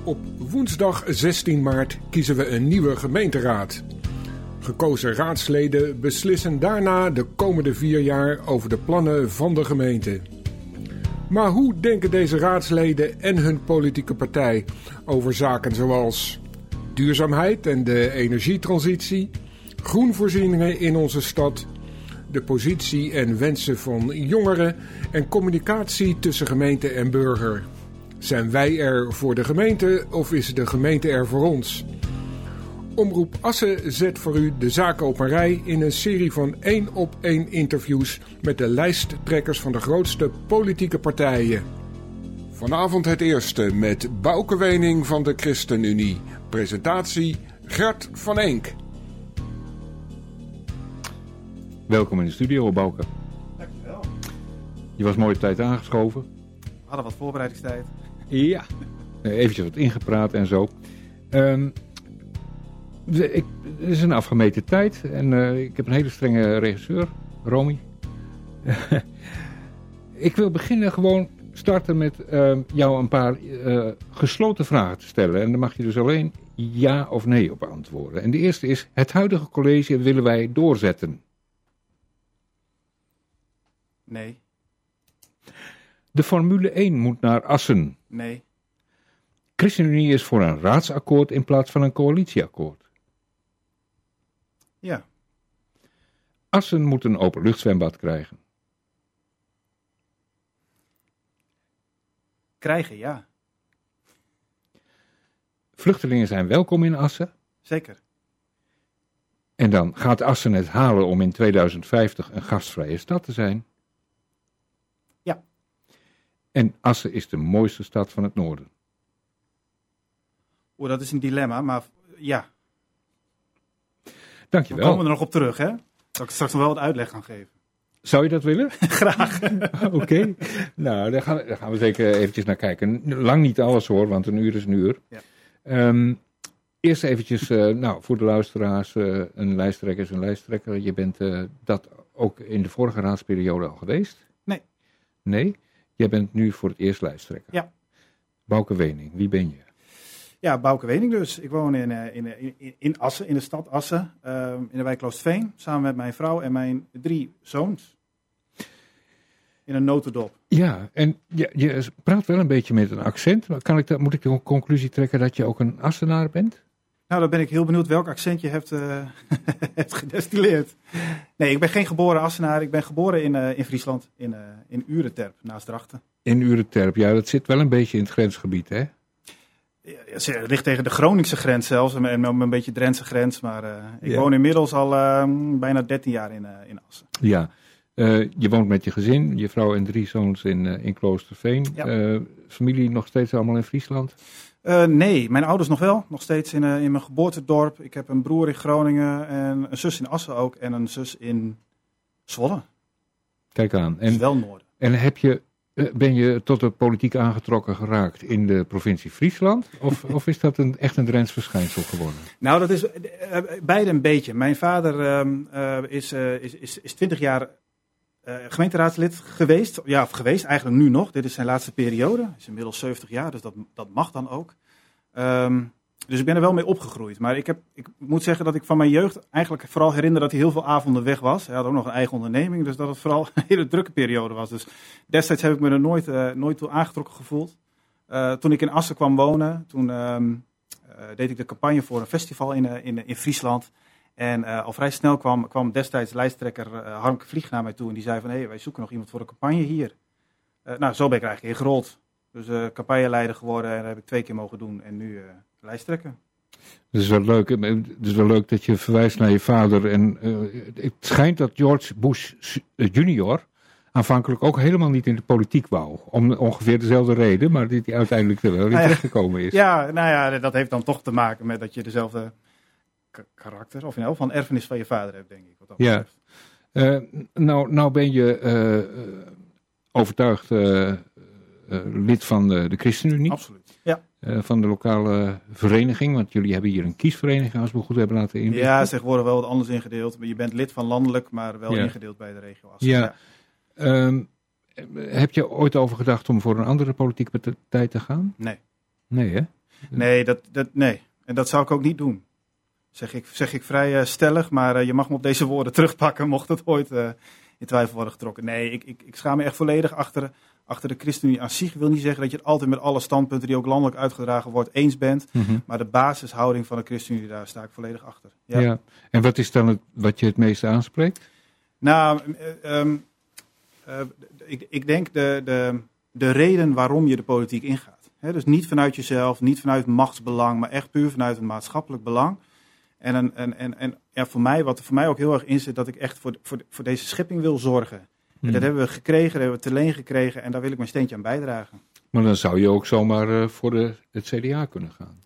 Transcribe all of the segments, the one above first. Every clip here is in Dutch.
Op woensdag 16 maart kiezen we een nieuwe gemeenteraad. Gekozen raadsleden beslissen daarna de komende 4 jaar over de plannen van de gemeente. Maar hoe denken deze raadsleden en hun politieke partij over zaken zoals duurzaamheid en de energietransitie, groenvoorzieningen in onze stad, de positie en wensen van jongeren en communicatie tussen gemeente en burger? Zijn wij er voor de gemeente of is de gemeente er voor ons? Omroep Assen zet voor u de zaken op een rij in een serie van 1-op-1 interviews met de lijsttrekkers van de grootste politieke partijen. Vanavond het eerste met Bouke Wening van de ChristenUnie. Presentatie Gert van Enk. Welkom in de studio, Bouke. Dankjewel. Je was mooi op tijd aangeschoven. We hadden wat voorbereidingstijd. Ja. Eventjes wat ingepraat en zo. Het is een afgemeten tijd en ik heb een hele strenge regisseur, Romy. Ik wil beginnen gewoon starten met jou een paar gesloten vragen te stellen. En daar mag je dus alleen ja of nee op antwoorden. En de eerste is, het huidige college willen wij doorzetten? Nee. De Formule 1 moet naar Assen. Nee. ChristenUnie is voor een raadsakkoord in plaats van een coalitieakkoord. Ja. Assen moet een openluchtzwembad krijgen. Krijgen, ja. Vluchtelingen zijn welkom in Assen. Zeker. En dan gaat Assen het halen om in 2050 een gastvrije stad te zijn. Ja. En Assen is de mooiste stad van het noorden. Oeh, dat is een dilemma, maar ja. Dankjewel. We komen er nog op terug, hè? Zal ik straks nog wel wat uitleg gaan geven? Zou je dat willen? Graag. Oké. Nou, daar gaan we zeker eventjes naar kijken. Lang niet alles hoor, want een uur is een uur. Ja. Eerst eventjes, voor de luisteraars, een lijsttrekker is een lijsttrekker. Je bent dat ook in de vorige raadsperiode al geweest? Nee. Nee? Jij bent nu voor het eerst lijsttrekker? Ja. Bouke Wening, wie ben je? Ja, Bouke Wening dus. Ik woon in Assen, in de stad Assen, in de wijk Kloostveen, samen met mijn vrouw en mijn 3 zoons. In een notendop. Ja, en je praat wel een beetje met een accent. Moet ik de conclusie trekken dat je ook een Assenaar bent? Nou, dan ben ik heel benieuwd welk accent je hebt, hebt gedestilleerd. Nee, ik ben geen geboren Assenaar. Ik ben geboren in Friesland, in Urenterp, naast Drachten. In Urenterp, ja, dat zit wel een beetje in het grensgebied, hè? Ja, het ligt tegen de Groningse grens zelfs, en een beetje Drentse grens. Maar ik woon inmiddels al bijna 13 jaar in Assen. Ja, je woont met je gezin, je vrouw en 3 zoons in Kloosterveen. Ja. Familie nog steeds allemaal in Friesland? Nee, mijn ouders nog wel. Nog steeds in mijn geboortedorp. Ik heb een broer in Groningen en een zus in Assen ook. En een zus in Zwolle. Kijk aan. Dus wel noorden. En ben je tot de politiek aangetrokken geraakt in de provincie Friesland? Of is dat echt een Drents verschijnsel geworden? Nou, dat is beide een beetje. Mijn vader is 20 jaar gemeenteraadslid geweest. Ja, of geweest, eigenlijk nu nog. Dit is zijn laatste periode. Hij is inmiddels 70 jaar, dus dat mag dan ook. Dus ik ben er wel mee opgegroeid. Maar ik moet zeggen dat ik van mijn jeugd eigenlijk vooral herinner dat hij heel veel avonden weg was. Hij had ook nog een eigen onderneming, dus dat het vooral een hele drukke periode was. Dus destijds heb ik me er nooit toe aangetrokken gevoeld. Toen ik in Assen kwam wonen, toen deed ik de campagne voor een festival in Friesland. En al vrij snel kwam destijds lijsttrekker Harmke Vlieg naar mij toe en die zei van, hey, wij zoeken nog iemand voor de campagne hier. Nou, zo ben ik er eigenlijk ingerold. Dus campagneleider geworden en dat heb ik 2 keer mogen doen en nu lijsttrekker. Dat is wel leuk. Het is wel leuk dat je verwijst naar je vader. En het schijnt dat George Bush junior aanvankelijk ook helemaal niet in de politiek wou. Om ongeveer dezelfde reden, maar dat hij uiteindelijk er wel in terechtgekomen is. Ja, nou ja, dat heeft dan toch te maken met dat je dezelfde karakter, of in elk geval een erfenis van je vader hebt, denk ik. Wat dat betreft. Nou ben je overtuigd lid van de ChristenUnie. Absoluut, ja. Van de lokale vereniging, want jullie hebben hier een kiesvereniging, als we goed hebben laten inrichten. Ja, tegenwoordig wel wat anders ingedeeld. Je bent lid van landelijk, maar wel ingedeeld bij de regio Assen. Ja. Heb je ooit over gedacht om voor een andere politieke partij te gaan? Nee. Nee, hè? Nee, nee. En dat zou ik ook niet doen. Zeg ik vrij stellig, maar je mag me op deze woorden terugpakken, mocht het ooit in twijfel worden getrokken. Nee, ik schaam me echt volledig achter de ChristenUnie aan zich. Ik wil niet zeggen dat je het altijd met alle standpunten die ook landelijk uitgedragen wordt eens bent. Mm-hmm. Maar de basishouding van de ChristenUnie, daar sta ik volledig achter. Ja. Ja. En wat is dan wat je het meeste aanspreekt? Nou, ik denk de reden waarom je de politiek ingaat. He, dus niet vanuit jezelf, niet vanuit machtsbelang, maar echt puur vanuit een maatschappelijk belang. En ja, wat er voor mij ook heel erg in zit, dat ik echt voor deze schepping wil zorgen. En dat hebben we gekregen, dat hebben we te leen gekregen en daar wil ik mijn steentje aan bijdragen. Maar dan zou je ook zomaar voor het CDA kunnen gaan.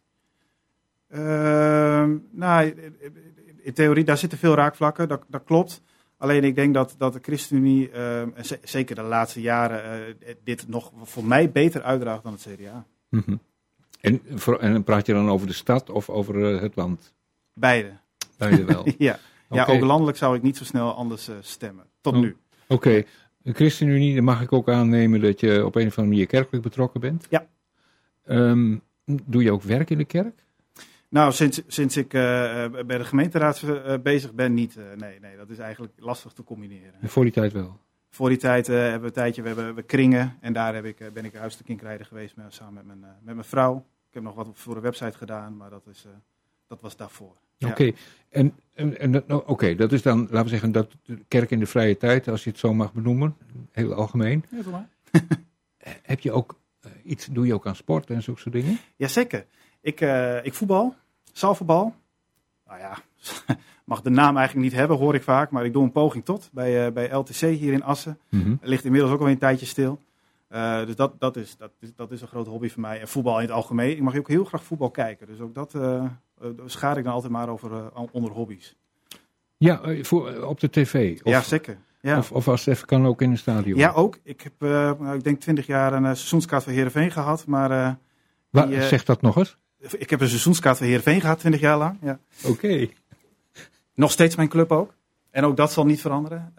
Nou, in theorie, daar zitten veel raakvlakken, dat klopt. Alleen ik denk dat de ChristenUnie, zeker de laatste jaren, dit nog voor mij beter uitdraagt dan het CDA. Mm-hmm. En praat je dan over de stad of over het land? Beide. Beide wel? Ja. Okay. Ja, ook landelijk zou ik niet zo snel anders stemmen. Tot nu. Oké. De ChristenUnie, dan mag ik ook aannemen dat je op een of andere manier kerkelijk betrokken bent? Ja. Doe je ook werk in de kerk? Nou, sinds ik bij de gemeenteraad bezig ben, niet. Nee, dat is eigenlijk lastig te combineren. En voor die tijd wel? Voor die tijd hebben we een tijdje, we hebben kringen en daar ben ik huiselijke geweest samen met mijn vrouw. Ik heb nog wat voor de website gedaan, maar dat was daarvoor. Oké, ja. Dat is dan, laten we zeggen, dat de kerk in de vrije tijd, als je het zo mag benoemen, heel algemeen. Ja, toch maar. Heb je ook doe je ook aan sport en zulke soort dingen? Jazeker. Ik voetbal, zaalvoetbal. Nou ja, mag de naam eigenlijk niet hebben, hoor ik vaak, maar ik doe een poging tot bij LTC hier in Assen. Mm-hmm. Ligt inmiddels ook al een tijdje stil. Dus dat is een grote hobby voor mij. En voetbal in het algemeen. Ik mag ook heel graag voetbal kijken. Dus ook dat schaar ik dan altijd maar onder hobby's. Ja, op de tv? Ja, zeker. Ja. Of als het even kan ook in een stadion? Ja, ook. Ik heb, ik denk 20 jaar een seizoenskaart voor Heerenveen gehad. Maar, zeg dat nog eens? Ik heb een seizoenskaart voor Heerenveen gehad, 20 jaar lang. Ja. Oké. Nog steeds mijn club ook. En ook dat zal niet veranderen.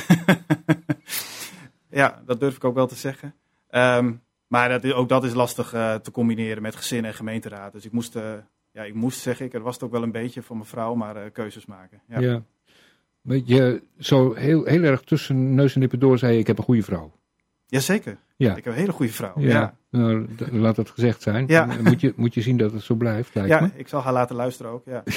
Ja, dat durf ik ook wel te zeggen. Maar ook dat is lastig te combineren met gezin en gemeenteraad. Dus ik moest zeg er was het ook wel een beetje voor mijn vrouw, maar keuzes maken. Ja. Ja. Weet je, zo heel erg tussen neus en lippen door zei je, ik heb een goede vrouw. Jazeker. Ja. Ik heb een hele goede vrouw. Ja. Ja. Nou, laat dat gezegd zijn. Ja. Moet je zien dat het zo blijft, lijkt me. Ik zal haar laten luisteren ook, ja.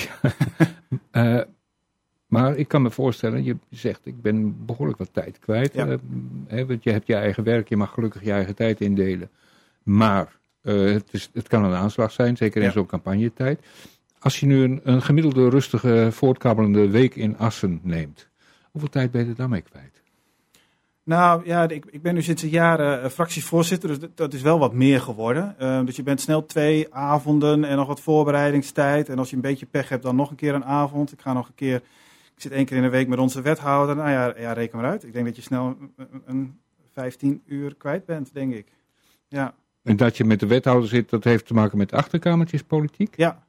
Maar ik kan me voorstellen, je zegt, ik ben behoorlijk wat tijd kwijt. Ja. Want je hebt je eigen werk, je mag gelukkig je eigen tijd indelen. Maar het kan een aanslag zijn, zeker in zo'n campagnetijd. Als je nu een gemiddelde rustige, voortkabbelende week in Assen neemt, hoeveel tijd ben je er dan mee kwijt? Nou ja, ik ben nu sinds een jaar fractievoorzitter, dus dat is wel wat meer geworden. Dus je bent snel 2 avonden en nog wat voorbereidingstijd. En als je een beetje pech hebt, dan nog een keer een avond. Ik zit 1 keer in de week met onze wethouder. Nou ja, reken maar uit. Ik denk dat je snel een 15 uur kwijt bent, denk ik. Ja. En dat je met de wethouder zit, dat heeft te maken met achterkamertjespolitiek? Ja,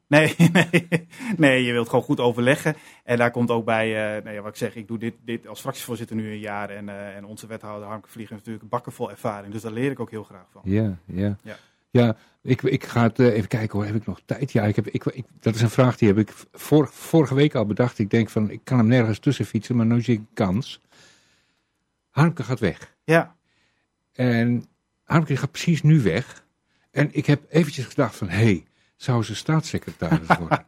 nee, je wilt gewoon goed overleggen. En daar komt ook bij, wat ik zeg, ik doe dit als fractievoorzitter nu een jaar. En onze wethouder Harmke Vliegen heeft natuurlijk een bakken vol ervaring. Dus daar leer ik ook heel graag van. Ja, ik ga het even kijken hoor, heb ik nog tijd? Ja, dat is een vraag die heb ik vorige week al bedacht. Ik denk van, ik kan hem nergens tussen fietsen, maar nu zie ik een kans. Harmke gaat weg. Ja. En Harmke gaat precies nu weg. En ik heb eventjes gedacht van, zou ze staatssecretaris worden?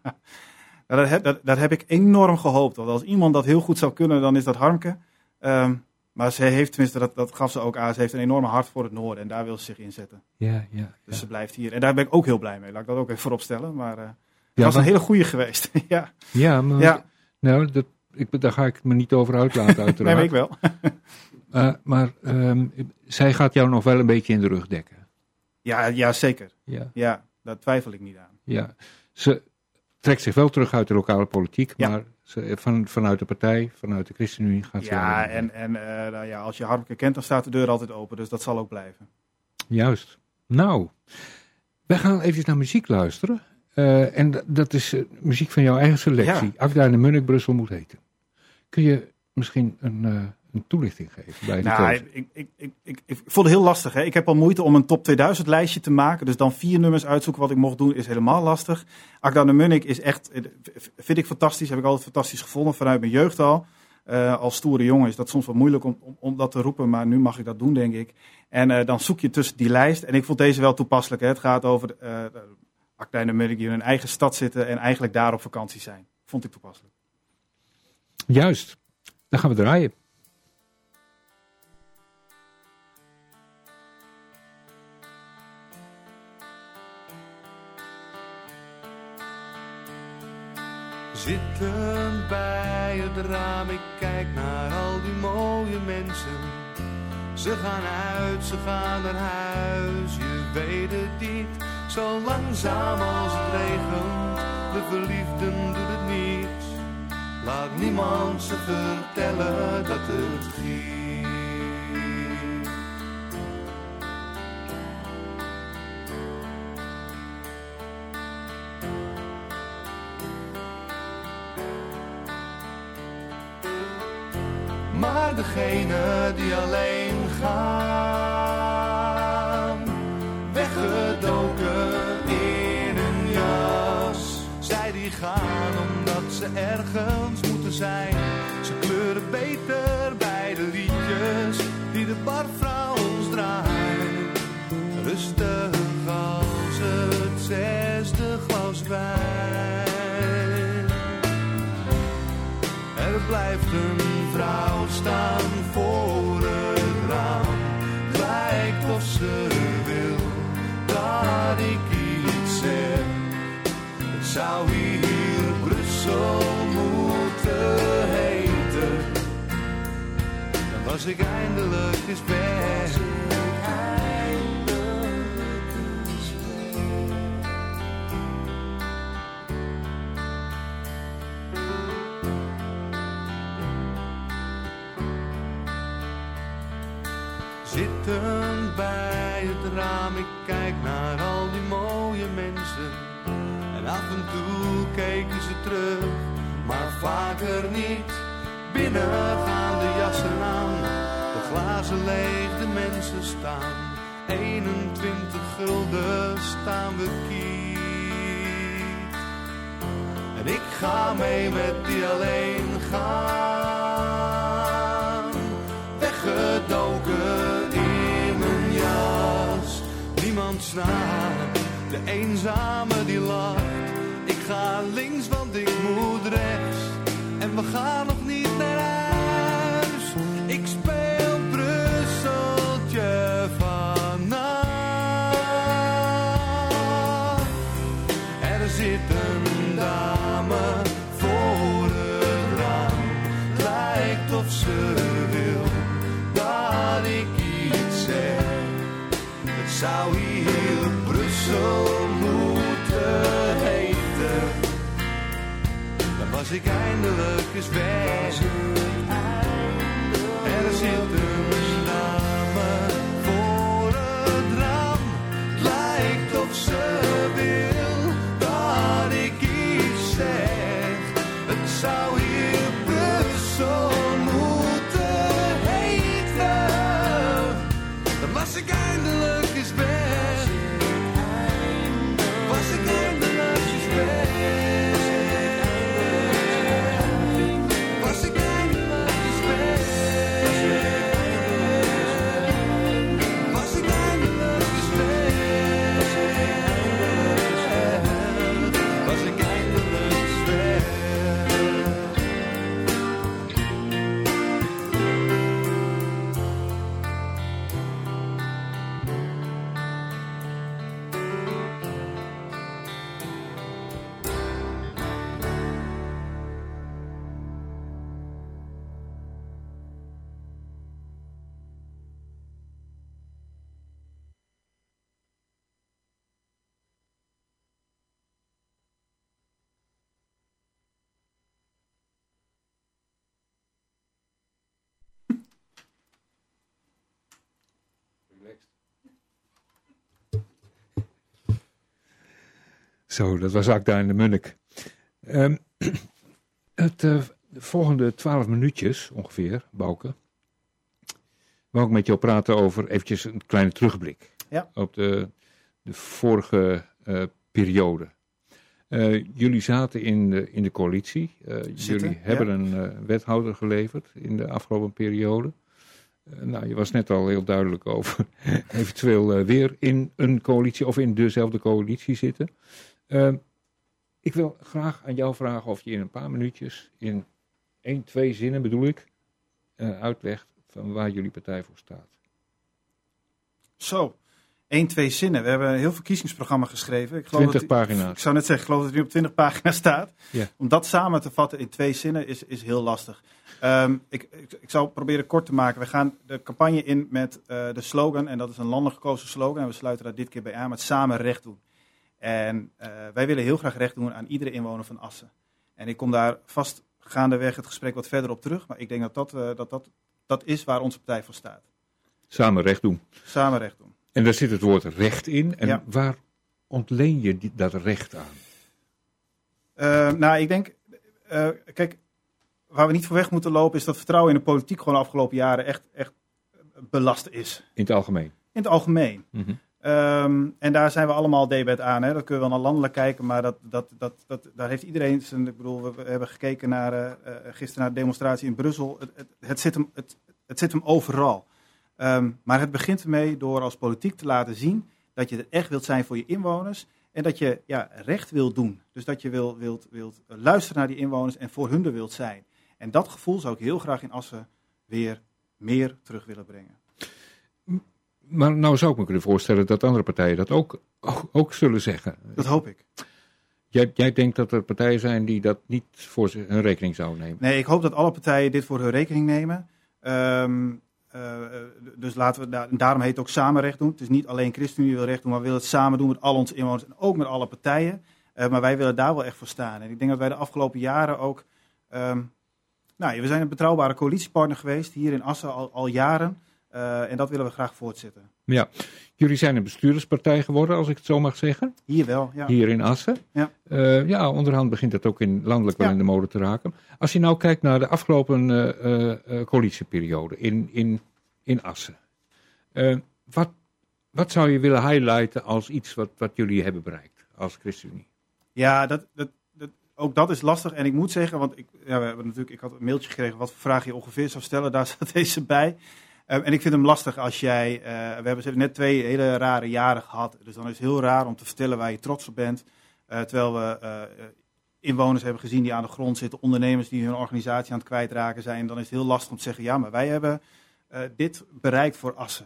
Dat heb ik enorm gehoopt. Want als iemand dat heel goed zou kunnen, dan is dat Harmke. Maar ze heeft, tenminste, dat gaf ze ook aan, ze heeft een enorme hart voor het noorden. En daar wil ze zich inzetten. Ja. Dus ze blijft hier. En daar ben ik ook heel blij mee. Laat ik dat ook even voorop stellen. Maar het was een hele goeie geweest. Ja, maar nou, daar ga ik me niet over uitlaten uiteraard. Nee, ik wel. Maar zij gaat jou nog wel een beetje in de rug dekken. Ja, zeker. Ja, daar twijfel ik niet aan. Ja, ze trekt zich wel terug uit de lokale politiek, maar vanuit de partij, vanuit de ChristenUnie gaat ze... Ja, en als je Harmke kent, dan staat de deur altijd open, dus dat zal ook blijven. Juist. Nou, wij gaan even naar muziek luisteren. En dat is muziek van jouw eigen selectie. Akda en de Munnik Brussel moet heten. Kun je misschien een een toelichting geven bij de Nou, keuze? ik vond het heel lastig. Hè? Ik heb al moeite om een top 2000 lijstje te maken. Dus dan 4 nummers uitzoeken wat ik mocht doen is helemaal lastig. Akda de Munnik is echt, vind ik fantastisch. Heb ik altijd fantastisch gevonden vanuit mijn jeugd al. Als stoere jongen is dat soms wat moeilijk om dat te roepen. Maar nu mag ik dat doen, denk ik. En dan zoek je tussen die lijst. En ik vond deze wel toepasselijk. Hè? Het gaat over Akda de Munnik die in hun eigen stad zitten en eigenlijk daar op vakantie zijn. Vond ik toepasselijk. Juist, dan gaan we draaien. Zittend bij het raam, ik kijk naar al die mooie mensen. Ze gaan uit, ze gaan naar huis, je weet het niet. Zo langzaam als het regent, de verliefden doet het niet. Laat niemand ze vertellen dat het giet. Maar degene die alleen gaan, weggedoken in een jas. Zij die gaan omdat ze ergens moeten zijn. Ze kleuren beter bij de liedjes die de barvrouw ons draait. Rustig als het 6e glas wijn. Er blijft een vrouw staan voor het raam. Lijkt of ze wil dat ik iets zeg. Het zou hier Brussel moeten heten. Dan was ik eindelijk eens weg. Zittend bij het raam, ik kijk naar al die mooie mensen. En af en toe keken ze terug, maar vaker niet. Binnen gaan de jassen aan, de glazen leeg, de mensen staan. 21 gulden staan we kiet. En ik ga mee met die alleen gaan. Weggedoken in mijn jas. Niemand snapt, de eenzame die lacht. Ik ga links, want ik moet rechts. En we gaan nog niet naar huis. Ik speel Brusseltje vannacht. Er zit een dame voor het raam. Lijkt of ze wil dat ik iets zeg. Het zou hier Brussel moeten heten. Dan was ik eindelijk eens weg. Er zit een dame voor het raam. Lijkt of ze wil dat ik iets zeg. Het zou hier Brussel moeten heten. Dan was ik eindelijk eens weg. Was ik eindelijk eens weg. Was ik eindelijk eens weg. Was ik eindelijk eens weg. Was ik eindelijk eens weg. Zo, dat was Akda en de Munnik. De volgende 12 minuutjes ongeveer, Bouke, wou ik met jou praten over eventjes een kleine terugblik op de vorige periode. Jullie zaten in de coalitie. Jullie hebben een wethouder geleverd in de afgelopen periode. Je was net al heel duidelijk over eventueel weer in een coalitie of in dezelfde coalitie zitten. Ik wil graag aan jou vragen of je in een paar minuutjes, in 1, 2 zinnen bedoel ik, uitlegt van waar jullie partij voor staat. Zo, 1, 2 zinnen. We hebben een heel verkiezingsprogramma geschreven. Ik 20 pagina's. Ik zou net zeggen, ik geloof dat het nu op 20 pagina's staat. Ja. Om dat samen te vatten in 2 zinnen is heel lastig. Ik zal proberen kort te maken. We gaan de campagne in met de slogan, en dat is een landelijk gekozen slogan. En we sluiten daar dit keer bij aan met samen recht doen. En wij willen heel graag recht doen aan iedere inwoner van Assen. En ik kom daar vast gaandeweg het gesprek wat verder op terug. Maar ik denk dat is waar onze partij voor staat. Samen recht doen. Samen recht doen. En daar zit het woord recht in. En waar ontleen je dat recht aan? Ik denk, kijk, waar we niet voor weg moeten lopen is dat vertrouwen in de politiek gewoon de afgelopen jaren echt belast is. In het algemeen? In het algemeen. Mm-hmm. En daar zijn we allemaal debet aan. Hè. Dat kunnen we wel naar landelijk kijken, maar daar heeft iedereen zijn. Ik bedoel, we hebben gekeken naar gisteren naar de demonstratie in Brussel. Het zit hem overal. Maar het begint ermee door als politiek te laten zien dat je er echt wilt zijn voor je inwoners. En dat je recht wilt doen. Dus dat je wilt luisteren naar die inwoners en voor hun er wilt zijn. En dat gevoel zou ik heel graag in Assen weer meer terug willen brengen. Maar nou zou ik me kunnen voorstellen dat andere partijen dat ook zullen zeggen. Dat hoop ik. Jij denkt dat er partijen zijn die dat niet voor hun rekening zouden nemen? Nee, ik hoop dat alle partijen dit voor hun rekening nemen. Dus laten we daarom heet het ook samen recht doen. Het is niet alleen ChristenUnie wil recht doen, maar we willen het samen doen met al onze inwoners en ook met alle partijen. Maar wij willen daar wel echt voor staan. En ik denk dat wij de afgelopen jaren ook... we zijn een betrouwbare coalitiepartner geweest hier in Assen al jaren. En dat willen we graag voortzetten. Ja, jullie zijn een bestuurderspartij geworden, als ik het zo mag zeggen. Hier wel, ja. Hier in Assen. Ja. Onderhand begint dat ook landelijk wel in de mode te raken. Als je nou kijkt naar de afgelopen coalitieperiode in Assen. Wat zou je willen highlighten als iets wat jullie hebben bereikt als ChristenUnie? Ja, ook dat is lastig. En ik moet zeggen, want ik had een mailtje gekregen wat voor vraag je ongeveer zou stellen. Daar zat deze bij. En ik vind hem lastig als jij... we hebben net 2 hele rare jaren gehad. Dus dan is het heel raar om te vertellen waar je trots op bent. Terwijl we inwoners hebben gezien die aan de grond zitten. Ondernemers die hun organisatie aan het kwijtraken zijn. Dan is het heel lastig om te zeggen, ja, maar wij hebben dit bereikt voor Assen.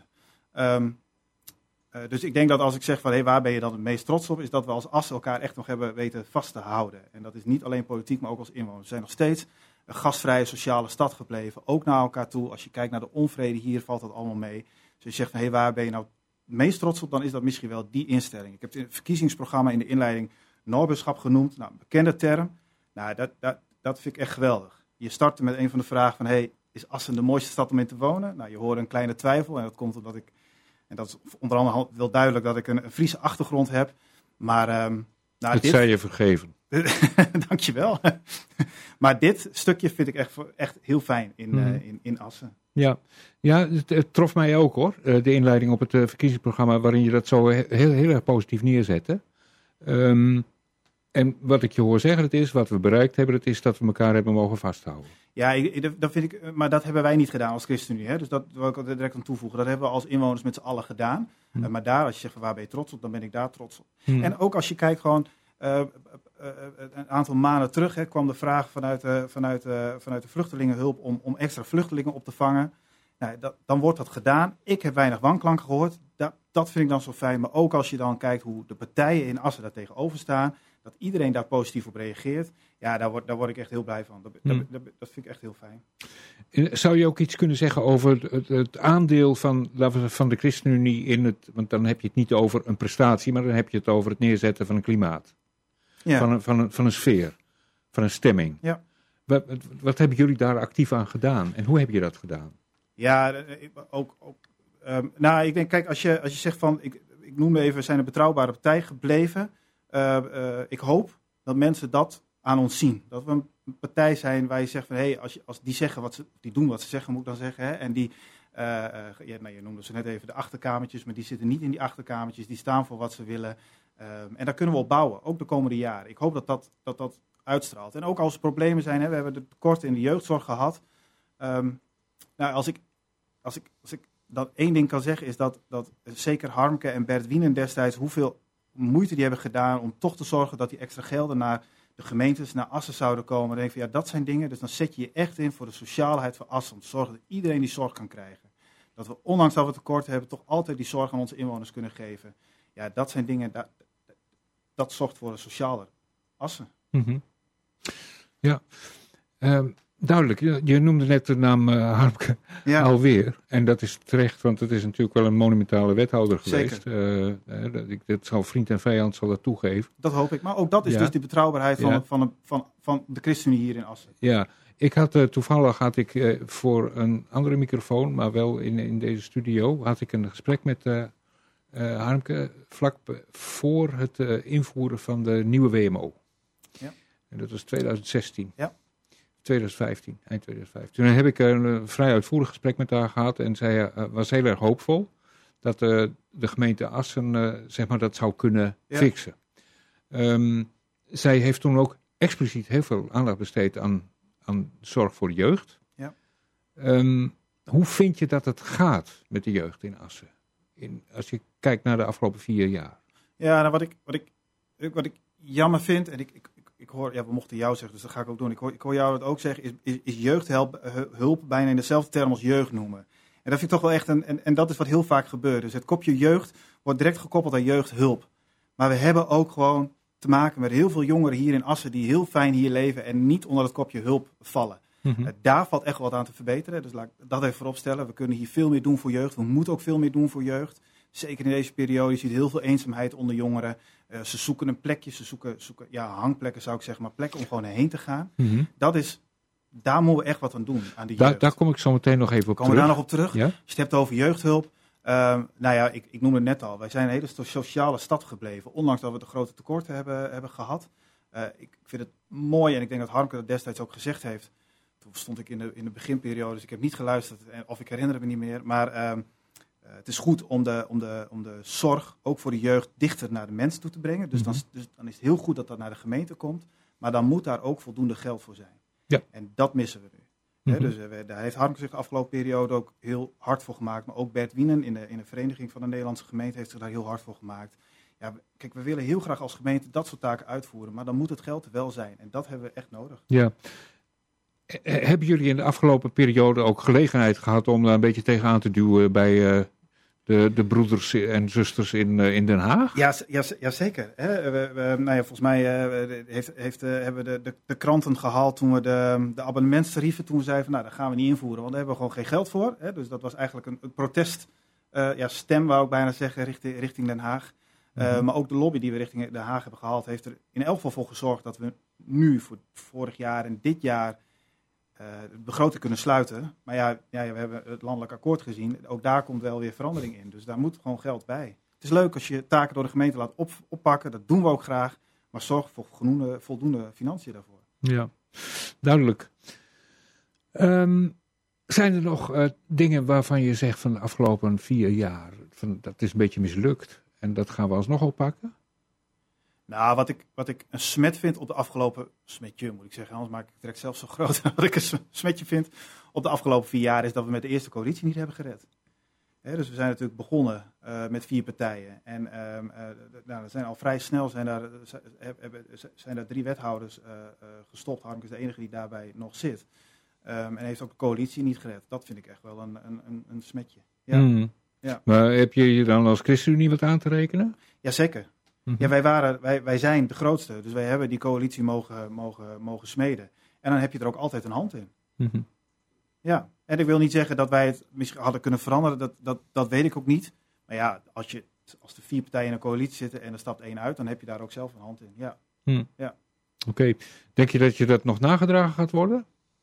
Dus ik denk dat als ik zeg van waar ben je dan het meest trots op, is dat we als Assen elkaar echt nog hebben weten vast te houden. En dat is niet alleen politiek, maar ook als inwoners. We zijn nog steeds een gastvrije sociale stad gebleven, ook naar elkaar toe. Als je kijkt naar de onvrede hier, valt dat allemaal mee. Dus als je zegt van waar ben je nou het meest trots op, dan is dat misschien wel die instelling. Ik heb het verkiezingsprogramma in de inleiding Noorburschap genoemd. Nou, een bekende term. Nou, dat vind ik echt geweldig. Je startte met een van de vragen van is Assen de mooiste stad om in te wonen? Nou, je hoorde een kleine twijfel en dat komt omdat ik... En dat is onder andere wel duidelijk dat ik een Friese achtergrond heb. Maar dat zei je vergeven. Dankjewel. Maar dit stukje vind ik echt heel fijn in Assen. Ja, het trof mij ook hoor. De inleiding op het verkiezingsprogramma waarin je dat zo heel erg positief neerzette. En wat ik je hoor zeggen, het is wat we bereikt hebben, het is dat we elkaar hebben mogen vasthouden. Ja, dat vind ik, maar dat hebben wij niet gedaan als ChristenUnie. Hè? Dus dat wil ik er direct aan toevoegen. Dat hebben we als inwoners met z'n allen gedaan. Maar daar, als je zegt, waar ben je trots op, dan ben ik daar trots op. En ook als je kijkt gewoon, een aantal maanden terug kwam de vraag vanuit de vluchtelingenhulp om extra vluchtelingen op te vangen. Nou, dan wordt dat gedaan. Ik heb weinig wanklanken gehoord. Dat vind ik dan zo fijn. Maar ook als je dan kijkt hoe de partijen in Assen daar tegenover staan, dat iedereen daar positief op reageert. Ja, daar word ik echt heel blij van. Dat vind ik echt heel fijn. Zou je ook iets kunnen zeggen over het aandeel van de ChristenUnie in het... Want dan heb je het niet over een prestatie, maar dan heb je het over het neerzetten van een klimaat. Ja. Van een sfeer, van een stemming. Ja. Wat hebben jullie daar actief aan gedaan en hoe heb je dat gedaan? Ja, ik denk, kijk, als je zegt van... Ik noemde even, we zijn een betrouwbare partij gebleven. Ik hoop dat mensen dat aan ons zien. Dat we een partij zijn waar je zegt van... als die zeggen die doen wat ze zeggen, moet ik dan zeggen. Hè, en die Je noemde ze net even de achterkamertjes, maar die zitten niet in die achterkamertjes. Die staan voor wat ze willen. En daar kunnen we op bouwen, ook de komende jaren. Ik hoop dat uitstraalt. En ook als er problemen zijn, we hebben de tekorten in de jeugdzorg gehad. Als ik dat één ding kan zeggen, is dat zeker Harmke en Bert Wienen destijds, hoeveel moeite die hebben gedaan om toch te zorgen dat die extra gelden naar de gemeentes, naar Assen zouden komen. Dan denk ik van, dat zijn dingen, dus dan zet je je echt in voor de sociaalheid van Assen. Om te zorgen dat iedereen die zorg kan krijgen. Dat we, ondanks dat we tekort hebben, toch altijd die zorg aan onze inwoners kunnen geven. Ja, dat zijn dingen, dat zorgt voor een socialer Assen. Mm-hmm. Ja, duidelijk. Je noemde net de naam Harmke alweer. En dat is terecht, want het is natuurlijk wel een monumentale wethouder geweest. Dat zal vriend en vijand zal dat toegeven. Dat hoop ik. Maar ook dat is dus de betrouwbaarheid van de ChristenUnie hier in Assen. Ja, toevallig had ik voor een andere microfoon, maar wel in deze studio, had ik een gesprek met Harmke vlak voor het invoeren van de nieuwe WMO. Ja. En dat was 2016. Ja. 2015, eind 2015. Toen heb ik een vrij uitvoerig gesprek met haar gehad en zij was heel erg hoopvol dat de gemeente Assen dat zou kunnen fixen. Zij heeft toen ook expliciet heel veel aandacht besteed aan zorg voor de jeugd. Ja. Hoe vind je dat het gaat met de jeugd in Assen? Als je kijkt naar de afgelopen 4 jaar. Ja, nou wat ik jammer vind, en ik hoor, we mochten jou zeggen, dus dat ga ik ook doen. Ik hoor jou dat ook zeggen, is jeugdhulp bijna in dezelfde term als jeugd noemen. En dat vind ik toch wel echt, en dat is wat heel vaak gebeurt. Dus het kopje jeugd wordt direct gekoppeld aan jeugdhulp. Maar we hebben ook gewoon te maken met heel veel jongeren hier in Assen die heel fijn hier leven en niet onder het kopje hulp vallen. Mm-hmm. Daar valt echt wat aan te verbeteren, dus laat ik dat even voorop stellen. We kunnen hier veel meer doen voor jeugd, we moeten ook veel meer doen voor jeugd. Zeker in deze periode, je ziet heel veel eenzaamheid onder jongeren. Ze zoeken een plekje, ze zoeken hangplekken zou ik zeggen, maar plekken om gewoon heen te gaan. Mm-hmm. Daar moeten we echt wat aan doen, aan die jeugd. Daar kom ik zo meteen nog even op terug. Komen we daar nog op terug? Ja? Als je het hebt over jeugdhulp, ik noemde het net al, wij zijn een hele sociale stad gebleven, ondanks dat we de grote tekorten hebben gehad. Ik vind het mooi en ik denk dat Harmke dat destijds ook gezegd heeft. Toen stond ik in de beginperiode, dus ik heb niet geluisterd of ik herinner het me niet meer, maar het is goed om de zorg, ook voor de jeugd, dichter naar de mensen toe te brengen. Dus dan is het heel goed dat dat naar de gemeente komt. Maar dan moet daar ook voldoende geld voor zijn. Ja. En dat missen we nu. Mm-hmm. Dus daar heeft Harmke zich de afgelopen periode ook heel hard voor gemaakt. Maar ook Bert Wienen in de Vereniging van de Nederlandse Gemeente heeft zich daar heel hard voor gemaakt. Ja, kijk, we willen heel graag als gemeente dat soort taken uitvoeren. Maar dan moet het geld er wel zijn. En dat hebben we echt nodig. Ja. Hebben jullie in de afgelopen periode ook gelegenheid gehad om daar een beetje tegenaan te duwen bij de broeders en zusters in Den Haag? Ja, zeker. Volgens mij hebben we de kranten gehaald toen we de abonnementstarieven, toen we zeiden van dat gaan we niet invoeren, want daar hebben we gewoon geen geld voor. Dus dat was eigenlijk een protest stem, wou ik bijna zeggen, richting Den Haag. Mm-hmm. Maar ook de lobby die we richting Den Haag hebben gehaald, heeft er in elk geval voor gezorgd dat we nu voor vorig jaar en dit jaar de begroting kunnen sluiten. Maar we hebben het landelijk akkoord gezien. Ook daar komt wel weer verandering in. Dus daar moet gewoon geld bij. Het is leuk als je taken door de gemeente laat oppakken. Dat doen we ook graag. Maar zorg voor voldoende financiën daarvoor. Ja, duidelijk. Zijn er nog dingen waarvan je zegt van de afgelopen 4 jaar, dat is een beetje mislukt en dat gaan we alsnog oppakken? Nou, wat ik een smet vind op de afgelopen... Smetje moet ik zeggen, anders maak ik het direct zelf zo groot. Wat ik een smetje vind op de afgelopen 4 jaar is dat we met de eerste coalitie niet hebben gered. Dus we zijn natuurlijk begonnen met 4 partijen. En er zijn al vrij snel zijn daar 3 wethouders gestopt. Harmke is de enige die daarbij nog zit. En heeft ook de coalitie niet gered. Dat vind ik echt wel een smetje. Ja. Mm. Ja. Maar heb je je dan als ChristenUnie wat aan te rekenen? Jazeker. Mm-hmm. Ja, wij zijn de grootste, dus wij hebben die coalitie mogen smeden. En dan heb je er ook altijd een hand in. Mm-hmm. Ja, en ik wil niet zeggen dat wij het misschien hadden kunnen veranderen, dat weet ik ook niet. Maar ja, als de 4 partijen in een coalitie zitten en er stapt 1 uit, dan heb je daar ook zelf een hand in. Ja. Ja. Oké. Denk je dat je dat nog nagedragen gaat worden?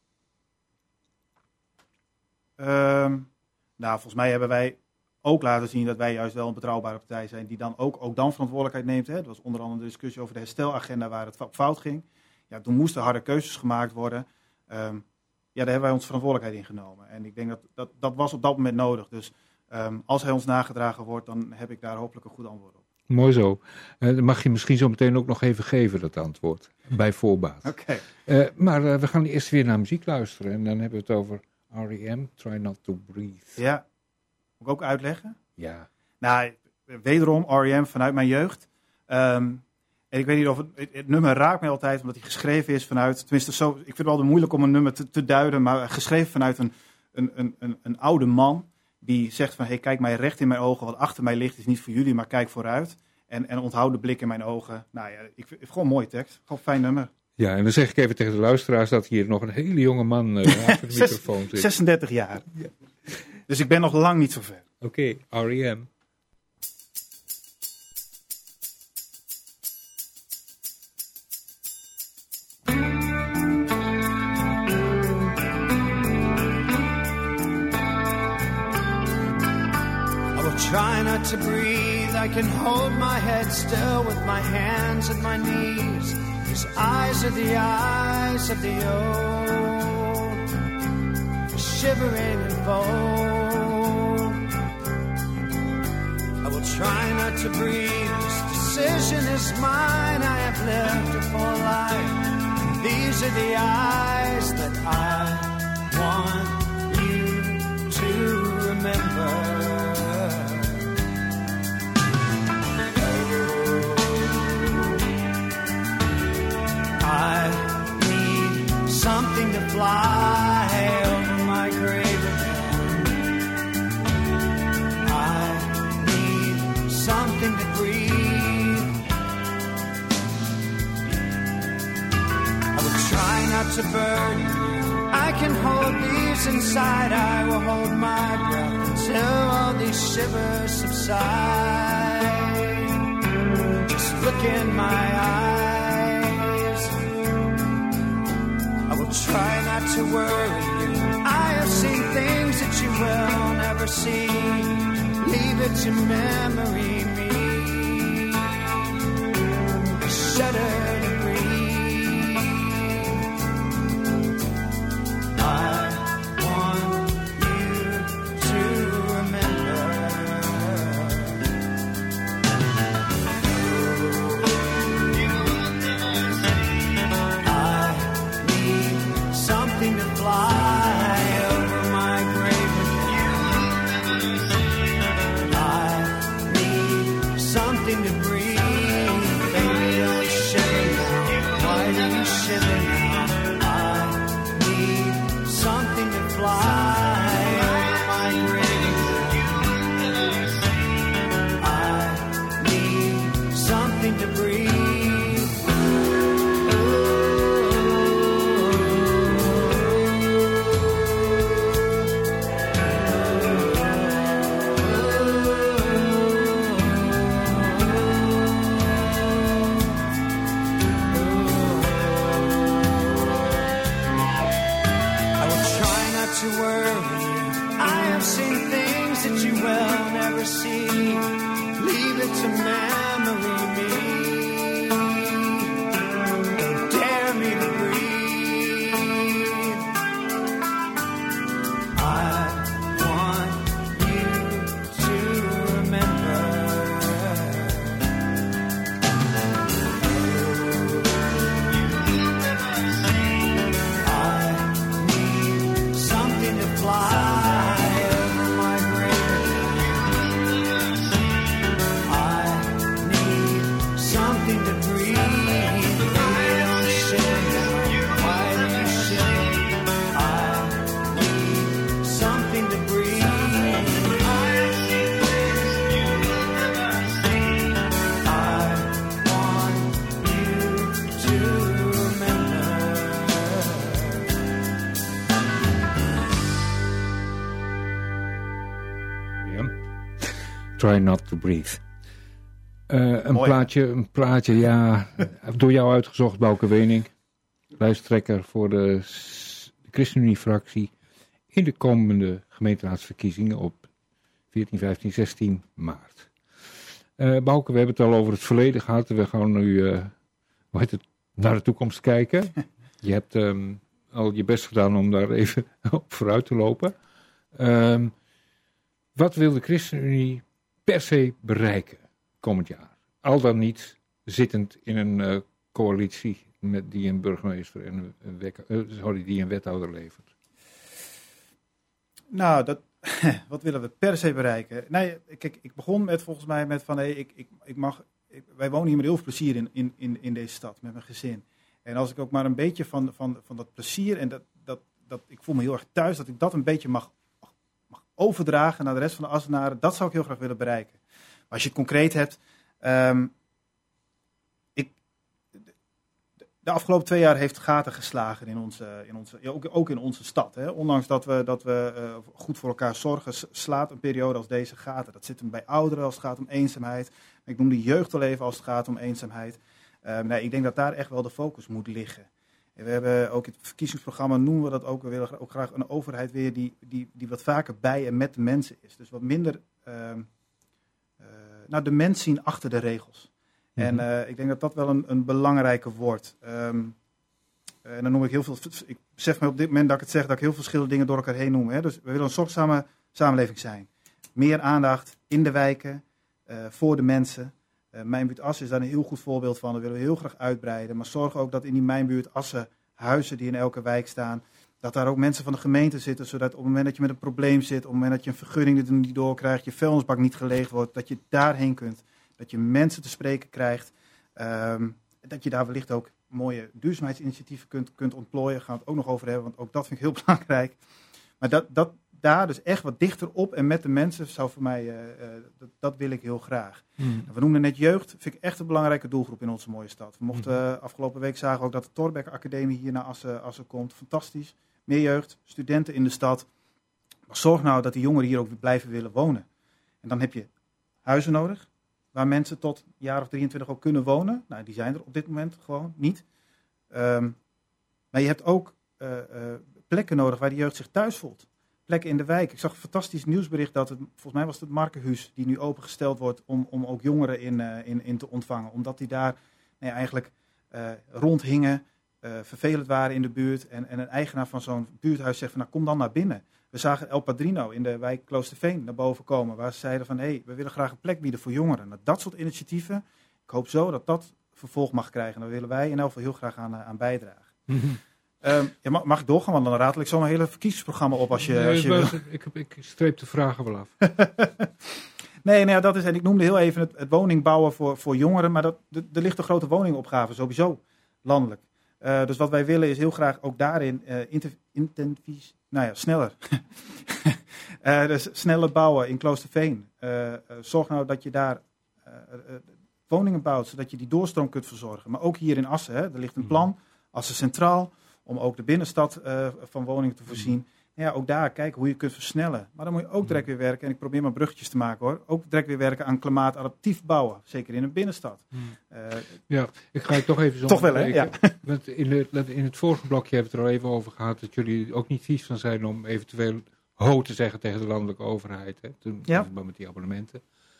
Volgens mij hebben wij ook laten zien dat wij juist wel een betrouwbare partij zijn die dan ook dan verantwoordelijkheid neemt. Hè. Dat was onder andere de discussie over de herstelagenda waar het fout ging. Ja, toen moesten harde keuzes gemaakt worden. daar hebben wij onze verantwoordelijkheid in genomen. En ik denk dat was op dat moment nodig. Dus als hij ons nagedragen wordt, dan heb ik daar hopelijk een goed antwoord op. Mooi zo. Dan mag je misschien zo meteen ook nog even geven, dat antwoord. Bij voorbaat. Oké. Maar we gaan eerst weer naar muziek luisteren. En dan hebben we het over R.E.M. Try Not To Breathe. Ja. Moet ik ook uitleggen? Ja. Nou, wederom R.E.M. vanuit mijn jeugd. En ik weet niet of het nummer raakt mij altijd, omdat hij geschreven is vanuit, tenminste zo, ik vind het wel moeilijk om een nummer te duiden, maar geschreven vanuit een oude man die zegt van, hey, kijk mij recht in mijn ogen, wat achter mij ligt is niet voor jullie, maar kijk vooruit. En onthoud de blik in mijn ogen. Nou ja, ik vind het gewoon een mooie tekst. Gewoon een fijn nummer. Ja, en dan zeg ik even tegen de luisteraars dat hier nog een hele jonge man achter de microfoon zit. 36 jaar. Ja. Dus ik ben nog lang niet zo ver. Oké, R.E.M. Try not to breathe, I can hold my head still with my hands at my knees. His eyes are the eyes of the old, shivering and bold. I will try not to breathe, this decision is mine, I have lived a full life. These are the eyes that I want you to remember. I need something to fly over my grave again. I need something to breathe. I will try not to burn you. I can hold these inside. I will hold my breath until all these shivers subside. Just look in my eyes. I will try not to worry you. I have seen things that you will never see. Leave it to memory me. Shudder to breathe. I want you to remember. Something to fly over my grave again. I need something to breathe. Baby, don't shiver now. Why do you shiver now? I need something to fly over my grave again. I need something to breathe. To worry you. I have seen things that you will never see. Leave it to memory me. Don't dare me to breathe. I want you to remember. Fly over my grave. I need something to breathe. Baby, don't shiver now. Why do you shiver? I need something to breathe. I see things you will never see. I want you to remember. Try Not To Breathe. Een plaatje, ja, door jou uitgezocht, Bouke Weenink. Lijsttrekker voor de ChristenUnie-fractie in de komende gemeenteraadsverkiezingen op 14, 15, 16 maart. Bouke, we hebben het al over het verleden gehad. We gaan nu naar de toekomst kijken. Je hebt al je best gedaan om daar even op vooruit te lopen. Wat wil de ChristenUnie per se bereiken komend jaar? Al dan niet zittend in een coalitie die een burgemeester en die een wethouder levert. Nou, wat willen we per se bereiken? Nee, kijk, ik begon met volgens mij met van wij wonen hier met heel veel plezier in deze stad met mijn gezin. En als ik ook maar een beetje van dat plezier en dat ik voel me heel erg thuis, dat ik dat een beetje mag overdragen naar de rest van de Assenaren, dat zou ik heel graag willen bereiken. Maar als je het concreet hebt, de afgelopen 2 jaar heeft gaten geslagen ook in onze stad. Hè. Ondanks dat we goed voor elkaar zorgen, slaat een periode als deze gaten. Dat zit hem bij ouderen als het gaat om eenzaamheid. Ik noem de jeugd al even als het gaat om eenzaamheid. Ik denk dat daar echt wel de focus moet liggen. En we hebben ook in het verkiezingsprogramma noemen we dat ook. We willen ook graag een overheid weer die wat vaker bij en met de mensen is. Dus wat minder de mens zien achter de regels. En ik denk dat dat wel een belangrijke wordt. En dan noem ik heel veel. Ik besef me op dit moment dat ik het zeg, dat ik heel veel verschillende dingen door elkaar heen noem. Hè. Dus we willen een zorgzame samenleving zijn. Meer aandacht in de wijken, voor de mensen. Mijnbuurt Assen is daar een heel goed voorbeeld van. Dat willen we heel graag uitbreiden. Maar zorg ook dat in die Mijnbuurt Assen huizen die in elke wijk staan, dat daar ook mensen van de gemeente zitten, zodat op het moment dat je met een probleem zit, op het moment dat je een vergunning niet doorkrijgt, je vuilnisbak niet geleegd wordt, dat je daarheen kunt. Dat je mensen te spreken krijgt. Dat je daar wellicht ook mooie duurzaamheidsinitiatieven kunt ontplooien. Daar gaan we het ook nog over hebben, want ook dat vind ik heel belangrijk. Maar dat daar dus echt wat dichter op en met de mensen zou voor mij, dat wil ik heel graag. We noemden net jeugd, vind ik echt een belangrijke doelgroep in onze mooie stad. We mochten afgelopen week zagen ook dat de Thorbecke Academie hier naar Assen komt. Fantastisch. Meer jeugd, studenten in de stad. Maar zorg nou dat die jongeren hier ook blijven willen wonen. En dan heb je huizen nodig, waar mensen tot een jaar of 23 ook kunnen wonen. Nou, die zijn er op dit moment gewoon niet. Maar je hebt ook plekken nodig waar de jeugd zich thuis voelt. Plekken in de wijk. Ik zag een fantastisch nieuwsbericht dat volgens mij was het Markenhuis die nu opengesteld wordt om ook jongeren in te ontvangen. Omdat die daar eigenlijk rondhingen, vervelend waren in de buurt. En een eigenaar van zo'n buurthuis zegt van nou kom dan naar binnen. We zagen El Padrino in de wijk Kloosterveen naar boven komen. Waar ze zeiden van we willen graag een plek bieden voor jongeren. Nou, dat soort initiatieven. Ik hoop zo dat vervolg mag krijgen. Daar willen wij in elk geval heel graag aan bijdragen. Mag ik doorgaan? Want dan ratel ik zo'n hele verkiezingsprogramma op als je wil. Ik streep de vragen wel af. Dat is. En ik noemde heel even het woningbouwen voor jongeren. Maar er ligt een grote woningopgave sowieso landelijk. Dus wat wij willen is heel graag ook daarin sneller. Dus sneller bouwen in Kloosterveen. Zorg nou dat je daar woningen bouwt, zodat je die doorstroom kunt verzorgen. Maar ook hier in Assen, er ligt een plan, Assen Centraal, om ook de binnenstad van woningen te voorzien. Ook daar kijken hoe je kunt versnellen. Maar dan moet je ook direct weer werken, en ik probeer maar bruggetjes te maken hoor, ook direct weer werken aan klimaatadaptief bouwen. Zeker in een binnenstad. Ik ga je toch even zo toch wel, hè? Ja. Want in het vorige blokje hebben we het er al even over gehad dat jullie ook niet vies van zijn om eventueel ho te zeggen tegen de landelijke overheid. Hè? Toen met die abonnementen.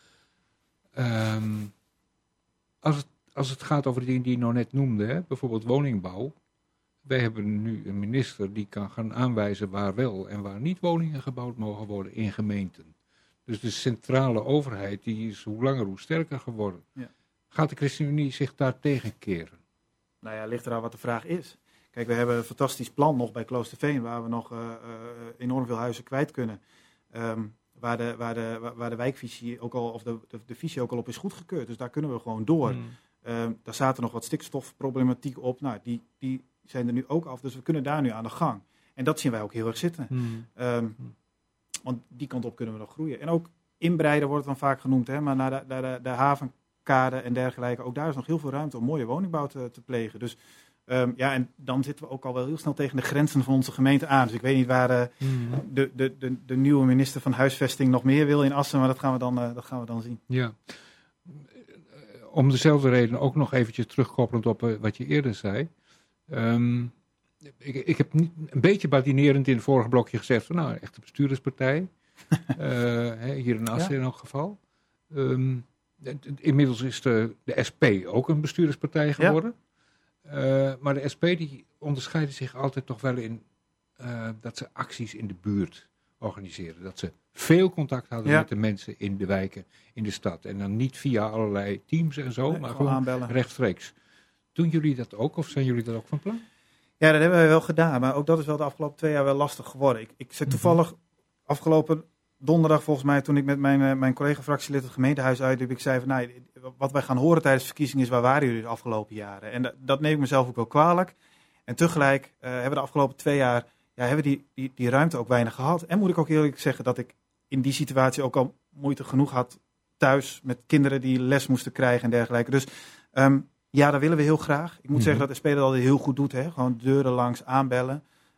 Als het gaat over de dingen die je nou net noemde, hè? Bijvoorbeeld woningbouw. Wij hebben nu een minister die kan gaan aanwijzen waar wel en waar niet woningen gebouwd mogen worden in gemeenten. Dus de centrale overheid die is hoe langer hoe sterker geworden. Ja. Gaat de ChristenUnie zich daar tegen keren? Nou ja, ligt eraan wat de vraag is. Kijk, we hebben een fantastisch plan nog bij Kloosterveen waar we nog enorm veel huizen kwijt kunnen. Waar de wijkvisie ook al, of de visie ook al op is goedgekeurd. Dus daar kunnen we gewoon door. Daar zaten nog wat stikstofproblematiek op. Nou, die zijn er nu ook af, dus we kunnen daar nu aan de gang. En dat zien wij ook heel erg zitten. Want die kant op kunnen we nog groeien. En ook inbreiden wordt het dan vaak genoemd, hè, maar naar de havenkade en dergelijke. Ook daar is nog heel veel ruimte om mooie woningbouw te plegen. Dus en dan zitten we ook al wel heel snel tegen de grenzen van onze gemeente aan. Dus ik weet niet waar de nieuwe minister van Huisvesting nog meer wil in Assen, maar dat gaan we dan zien. Ja. Om dezelfde reden ook nog eventjes terugkoppelend op wat je eerder zei. Ik heb niet, een beetje badinerend in het vorige blokje gezegd van nou, echt een bestuurderspartij. Hier in Assen in elk geval. Inmiddels is de SP ook een bestuurderspartij geworden. Maar de SP die onderscheiden zich altijd toch wel in dat ze acties in de buurt organiseren. Dat ze veel contact hadden met de mensen in de wijken, in de stad. En dan niet via allerlei teams en zo, maar gewoon aanbellen. rechtstreeks. Doen jullie dat ook of zijn jullie dat ook van plan? Ja, dat hebben we wel gedaan. Maar ook dat is wel de afgelopen 2 jaar wel lastig geworden. Ik zit toevallig afgelopen donderdag volgens mij, toen ik met mijn collega-fractielid het gemeentehuis uitliep, ik zei van, nou, wat wij gaan horen tijdens de verkiezingen is, waar waren jullie de afgelopen jaren? En dat neem ik mezelf ook wel kwalijk. En tegelijk hebben we de afgelopen 2 jaar hebben die ruimte ook weinig gehad. En moet ik ook eerlijk zeggen dat ik in die situatie ook al moeite genoeg had thuis met kinderen die les moesten krijgen en dergelijke. Dus ja, dat willen we heel graag. Ik moet zeggen dat de speler dat heel goed doet. Hè? Gewoon deuren langs aanbellen.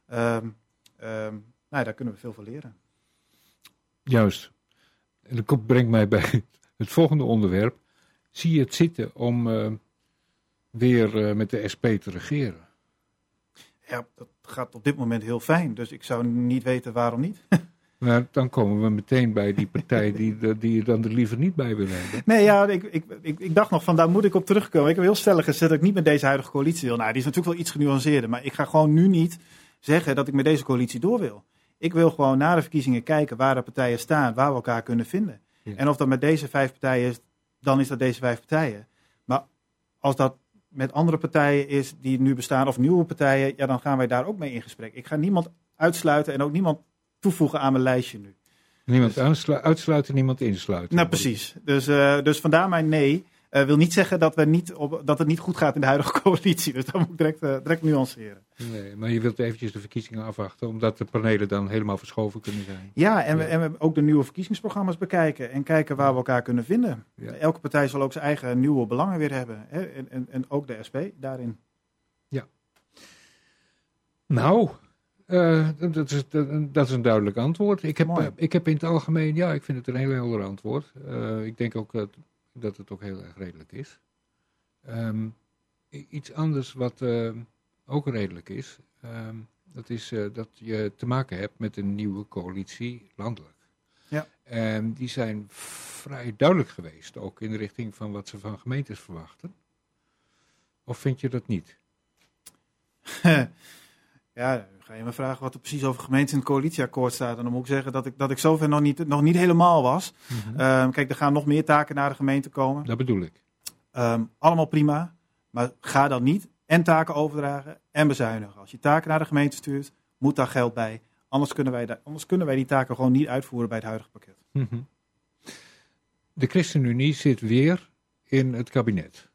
Daar kunnen we veel van leren. Juist. En dat brengt mij bij het volgende onderwerp. Zie je het zitten om weer met de SP te regeren? Ja, dat gaat op dit moment heel fijn. Dus ik zou niet weten waarom niet. Nou, dan komen we meteen bij die partij die je dan er liever niet bij wil hebben. Nee, ja, ik dacht nog van daar moet ik op terugkomen. Ik heb heel stellig gezegd dat ik niet met deze huidige coalitie wil. Nou, die is natuurlijk wel iets genuanceerder. Maar ik ga gewoon nu niet zeggen dat ik met deze coalitie door wil. Ik wil gewoon na de verkiezingen kijken waar de partijen staan, waar we elkaar kunnen vinden. Ja. En of dat met deze 5 partijen is, dan is dat deze 5 partijen. Maar als dat met andere partijen is die nu bestaan of nieuwe partijen, ja, dan gaan wij daar ook mee in gesprek. Ik ga niemand uitsluiten en ook niemand toevoegen aan mijn lijstje nu. Niemand uitsluiten, niemand insluiten. Nou, precies. Dus vandaar mijn nee. Wil niet zeggen dat het niet goed gaat in de huidige coalitie. Dus dat moet ik direct nuanceren. Nee, maar je wilt eventjes de verkiezingen afwachten, omdat de panelen dan helemaal verschoven kunnen zijn. Ja, en we ook de nieuwe verkiezingsprogramma's bekijken en kijken waar we elkaar kunnen vinden. Ja. Elke partij zal ook zijn eigen nieuwe belangen weer hebben. Hè? En ook de SP daarin. Ja. Nou, dat is een duidelijk antwoord. Ik heb in het algemeen, ik vind het een heel helder antwoord. Ik denk ook dat het ook heel erg redelijk is. Iets anders wat ook redelijk is, dat is dat je te maken hebt met een nieuwe coalitie landelijk. Ja. En die zijn vrij duidelijk geweest, ook in de richting van wat ze van gemeentes verwachten. Of vind je dat niet? Ja, ga je me vragen wat er precies over gemeenten in het coalitieakkoord staat. En dan moet ik zeggen dat ik zover nog niet helemaal was. Mm-hmm. Kijk, er gaan nog meer taken naar de gemeente komen. Dat bedoel ik. Allemaal prima, maar ga dan niet en taken overdragen en bezuinigen. Als je taken naar de gemeente stuurt, moet daar geld bij. Anders kunnen wij die taken gewoon niet uitvoeren bij het huidige pakket. Mm-hmm. De ChristenUnie zit weer in het kabinet.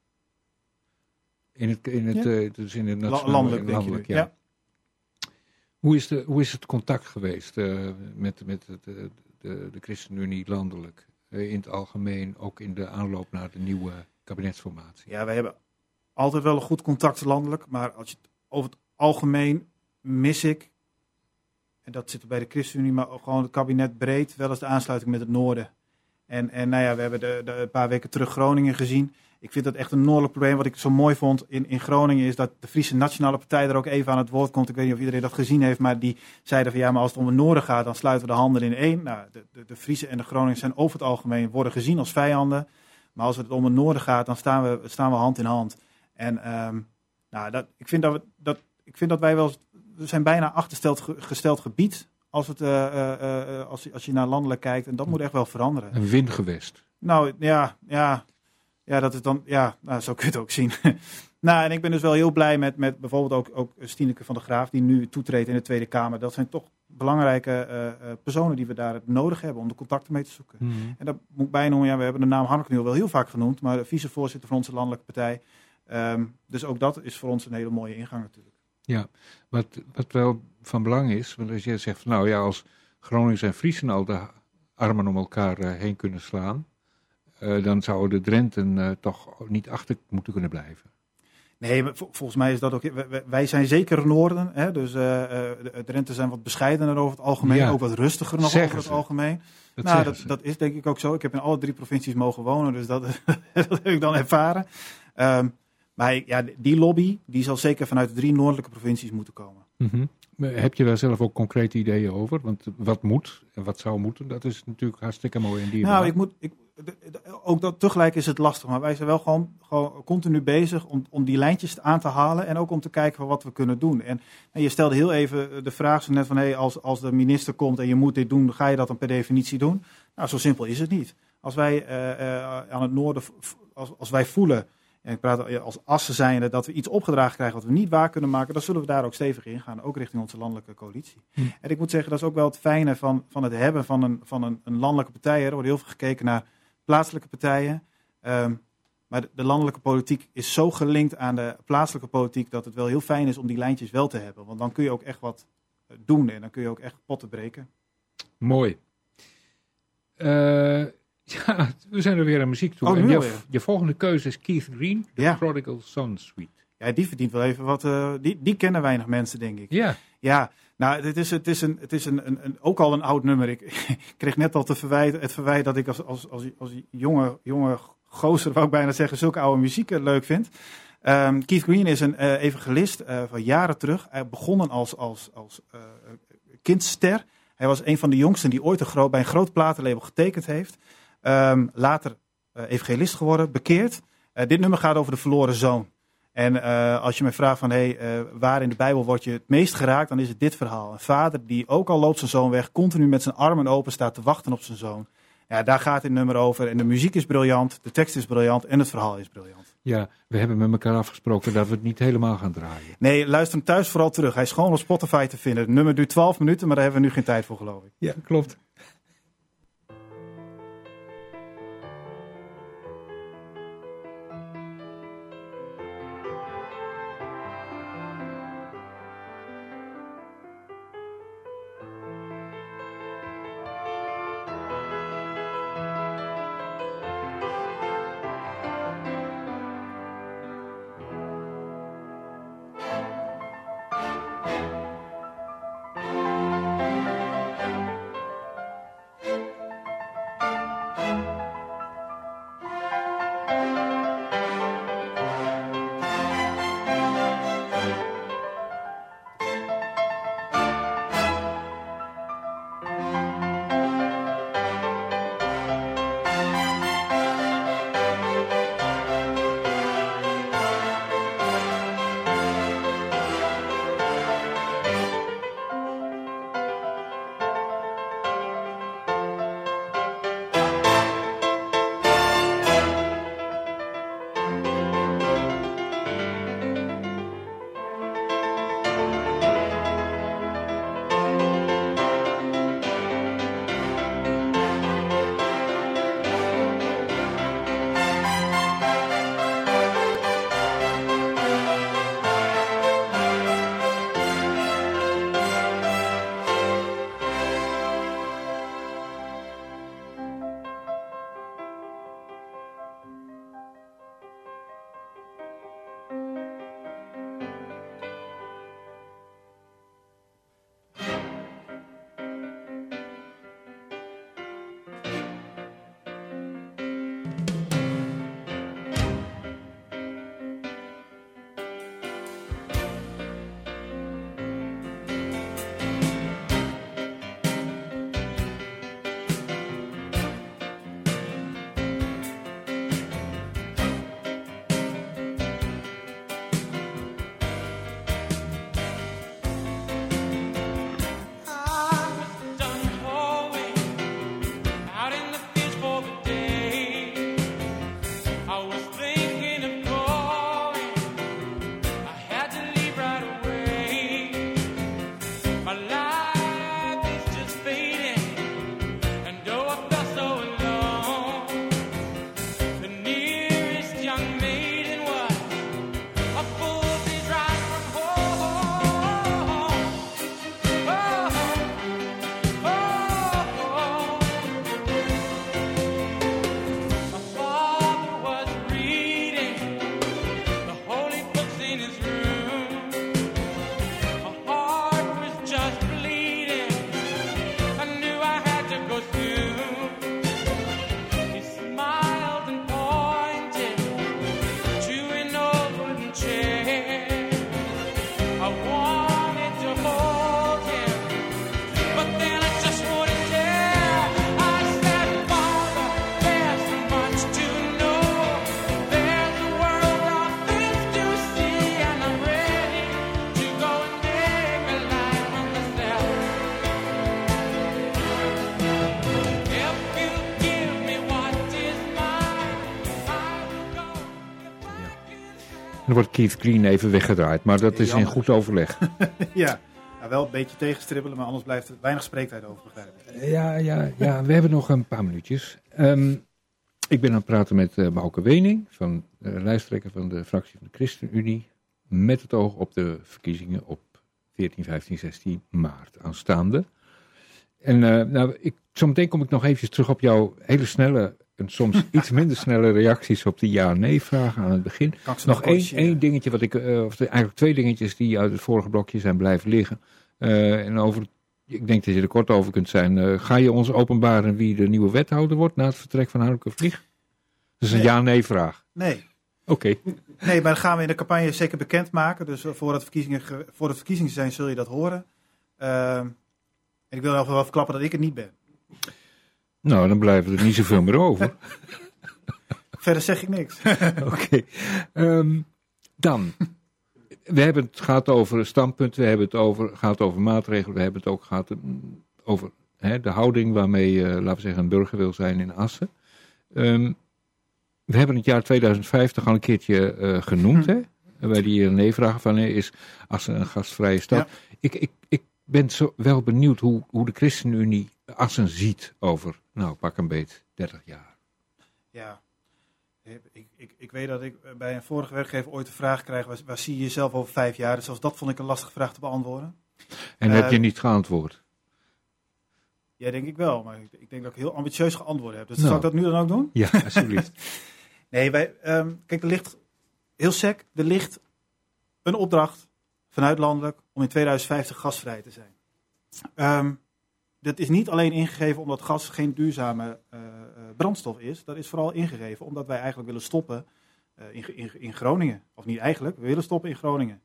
In het landelijk, ja. Hoe is het contact geweest met de ChristenUnie landelijk? In het algemeen, ook in de aanloop naar de nieuwe kabinetsformatie? Ja, wij hebben altijd wel een goed contact landelijk. Maar als je het over het algemeen mis ik, en dat zit er bij de ChristenUnie, maar gewoon het kabinet breed, wel eens de aansluiting met het noorden. En nou ja, we hebben een paar weken terug Groningen gezien. Ik vind dat echt een noordelijk probleem. Wat ik zo mooi vond in Groningen is dat de Friese Nationale Partij er ook even aan het woord komt. Ik weet niet of iedereen dat gezien heeft, maar die zeiden van ja, maar als het om het noorden gaat, dan sluiten we de handen in één. Nou, de Friese en de Groningers zijn over het algemeen worden gezien als vijanden. Maar als het om het noorden gaat, dan staan we hand in hand. En ik vind dat wij wel, we zijn bijna achtergesteld gebied als je naar landelijk kijkt. En dat moet echt wel veranderen. Een windgewest. Nou, ja, dat is dan, zo kun je het ook zien. Nou, en ik ben dus wel heel blij met bijvoorbeeld ook Stieneke van der Graaf, die nu toetreedt in de Tweede Kamer. Dat zijn toch belangrijke personen die we daar nodig hebben om de contacten mee te zoeken. Mm-hmm. En dat moet ik bijnoemen, we hebben de naam Hanneke nu al wel heel vaak genoemd, maar de vicevoorzitter van onze landelijke partij. Dus ook dat is voor ons een hele mooie ingang natuurlijk. Ja, wat wel van belang is, want als je zegt van nou ja, als Groningers en Friesen al de armen om elkaar heen kunnen slaan, dan zouden de Drenten toch niet achter moeten kunnen blijven. Nee, volgens mij is dat ook. Wij zijn zeker Noorden, hè, dus de Drenten zijn wat bescheidener over het algemeen, ook wat rustiger nog over het algemeen. Dat is denk ik ook zo. Ik heb in alle 3 provincies mogen wonen, dus dat heb ik dan ervaren. Maar ja, die lobby die zal zeker vanuit de 3 noordelijke provincies moeten komen. Mm-hmm. Heb je daar zelf ook concrete ideeën over? Want wat moet en wat zou moeten, dat is natuurlijk hartstikke mooi en dierbaar. Nou, ook dat tegelijk is het lastig, maar wij zijn wel gewoon continu bezig om die lijntjes aan te halen en ook om te kijken van wat we kunnen doen. En je stelde heel even de vraag zo net van, hey, als de minister komt en je moet dit doen, ga je dat dan per definitie doen? Nou, zo simpel is het niet. Als wij aan het noorden, als wij voelen, en ik praat als assen zijnde, dat we iets opgedragen krijgen wat we niet waar kunnen maken, dan zullen we daar ook stevig in gaan, ook richting onze landelijke coalitie. En ik moet zeggen, dat is ook wel het fijne van het hebben van een landelijke partij. Er wordt heel veel gekeken naar plaatselijke partijen. Maar de landelijke politiek is zo gelinkt aan de plaatselijke politiek dat het wel heel fijn is om die lijntjes wel te hebben. Want dan kun je ook echt wat doen en dan kun je ook echt potten breken. Mooi. Ja, we zijn er weer aan muziek toe. En je volgende keuze is Keith Green, The Prodigal Son Suite. Ja, die verdient wel even wat. Die kennen weinig mensen, denk ik. Ja. Ja, nou, het is ook al een oud nummer. Ik kreeg net al het verwijt dat ik als jonge gozer, wou ik bijna zeggen, zulke oude muziek leuk vind. Keith Green is een evangelist van jaren terug. Hij begonnen als kindster. Hij was een van de jongsten die ooit bij een groot platenlabel getekend heeft. Later evangelist geworden, bekeerd. Dit nummer gaat over de verloren zoon. En als je mij vraagt van waar in de Bijbel word je het meest geraakt, dan is het dit verhaal. Een vader die, ook al loopt zijn zoon weg, continu met zijn armen open staat te wachten op zijn zoon. Ja, daar gaat dit nummer over. En de muziek is briljant, de tekst is briljant en het verhaal is briljant. Ja, we hebben met elkaar afgesproken dat we het niet helemaal gaan draaien. Nee, luister hem thuis vooral terug. Hij is gewoon op Spotify te vinden. Het nummer duurt 12 minuten, maar daar hebben we nu geen tijd voor, geloof ik. Ja, klopt. Dan wordt Keith Green even weggedraaid, maar dat is in Jammer. goed overleg. Ja, nou, wel een beetje tegenstribbelen, maar anders blijft er weinig spreektijd over, begrijp ik. Ja, we hebben nog een paar minuutjes. Ik ben aan het praten met Bouke Wening, lijsttrekker van de fractie van de ChristenUnie, met het oog op de verkiezingen op 14, 15, 16 maart aanstaande. En zometeen kom ik nog eventjes terug op jouw hele snelle en soms iets minder snelle reacties op de ja-nee-vragen aan het begin. Nog één dingetje, eigenlijk twee dingetjes die uit het vorige blokje zijn blijven liggen. Ik denk dat je er kort over kunt zijn. Ga je ons openbaren wie de nieuwe wethouder wordt na het vertrek van Harmke Vlieg? Dat is een ja-nee-vraag. Nee. Oké. Nee, maar dat gaan we in de campagne zeker bekendmaken. Dus voordat verkiezingen zijn, zul je dat horen. En ik wil wel verklappen dat ik het niet ben. Nou, dan blijven er niet zoveel meer over. Verder zeg ik niks. Oké. Dan. We hebben het gehad over standpunten, we hebben het gehad over maatregelen, we hebben het ook gehad over de houding waarmee, laten we zeggen, een burger wil zijn in Assen. We hebben het jaar 2050 al een keertje genoemd, hè? Bij die nee-vragen van is Assen een gastvrije stad. Ja. Ik ben wel benieuwd hoe de ChristenUnie Assen ziet over, pak een beet, 30 jaar. Ja. Ik weet dat ik bij een vorige werkgever ooit de vraag krijg, waar zie je jezelf over 5 jaar? Dus zelfs dat vond ik een lastige vraag te beantwoorden. En heb je niet geantwoord? Ja, denk ik wel. Maar ik denk dat ik heel ambitieus geantwoord heb. Dus zal ik dat nu dan ook doen? Ja, alsjeblieft. Nee, kijk, er ligt een opdracht vanuit landelijk om in 2050 gasvrij te zijn. Dat is niet alleen ingegeven omdat gas geen duurzame brandstof is. Dat is vooral ingegeven omdat wij eigenlijk willen stoppen in Groningen. Of niet eigenlijk, we willen stoppen in Groningen.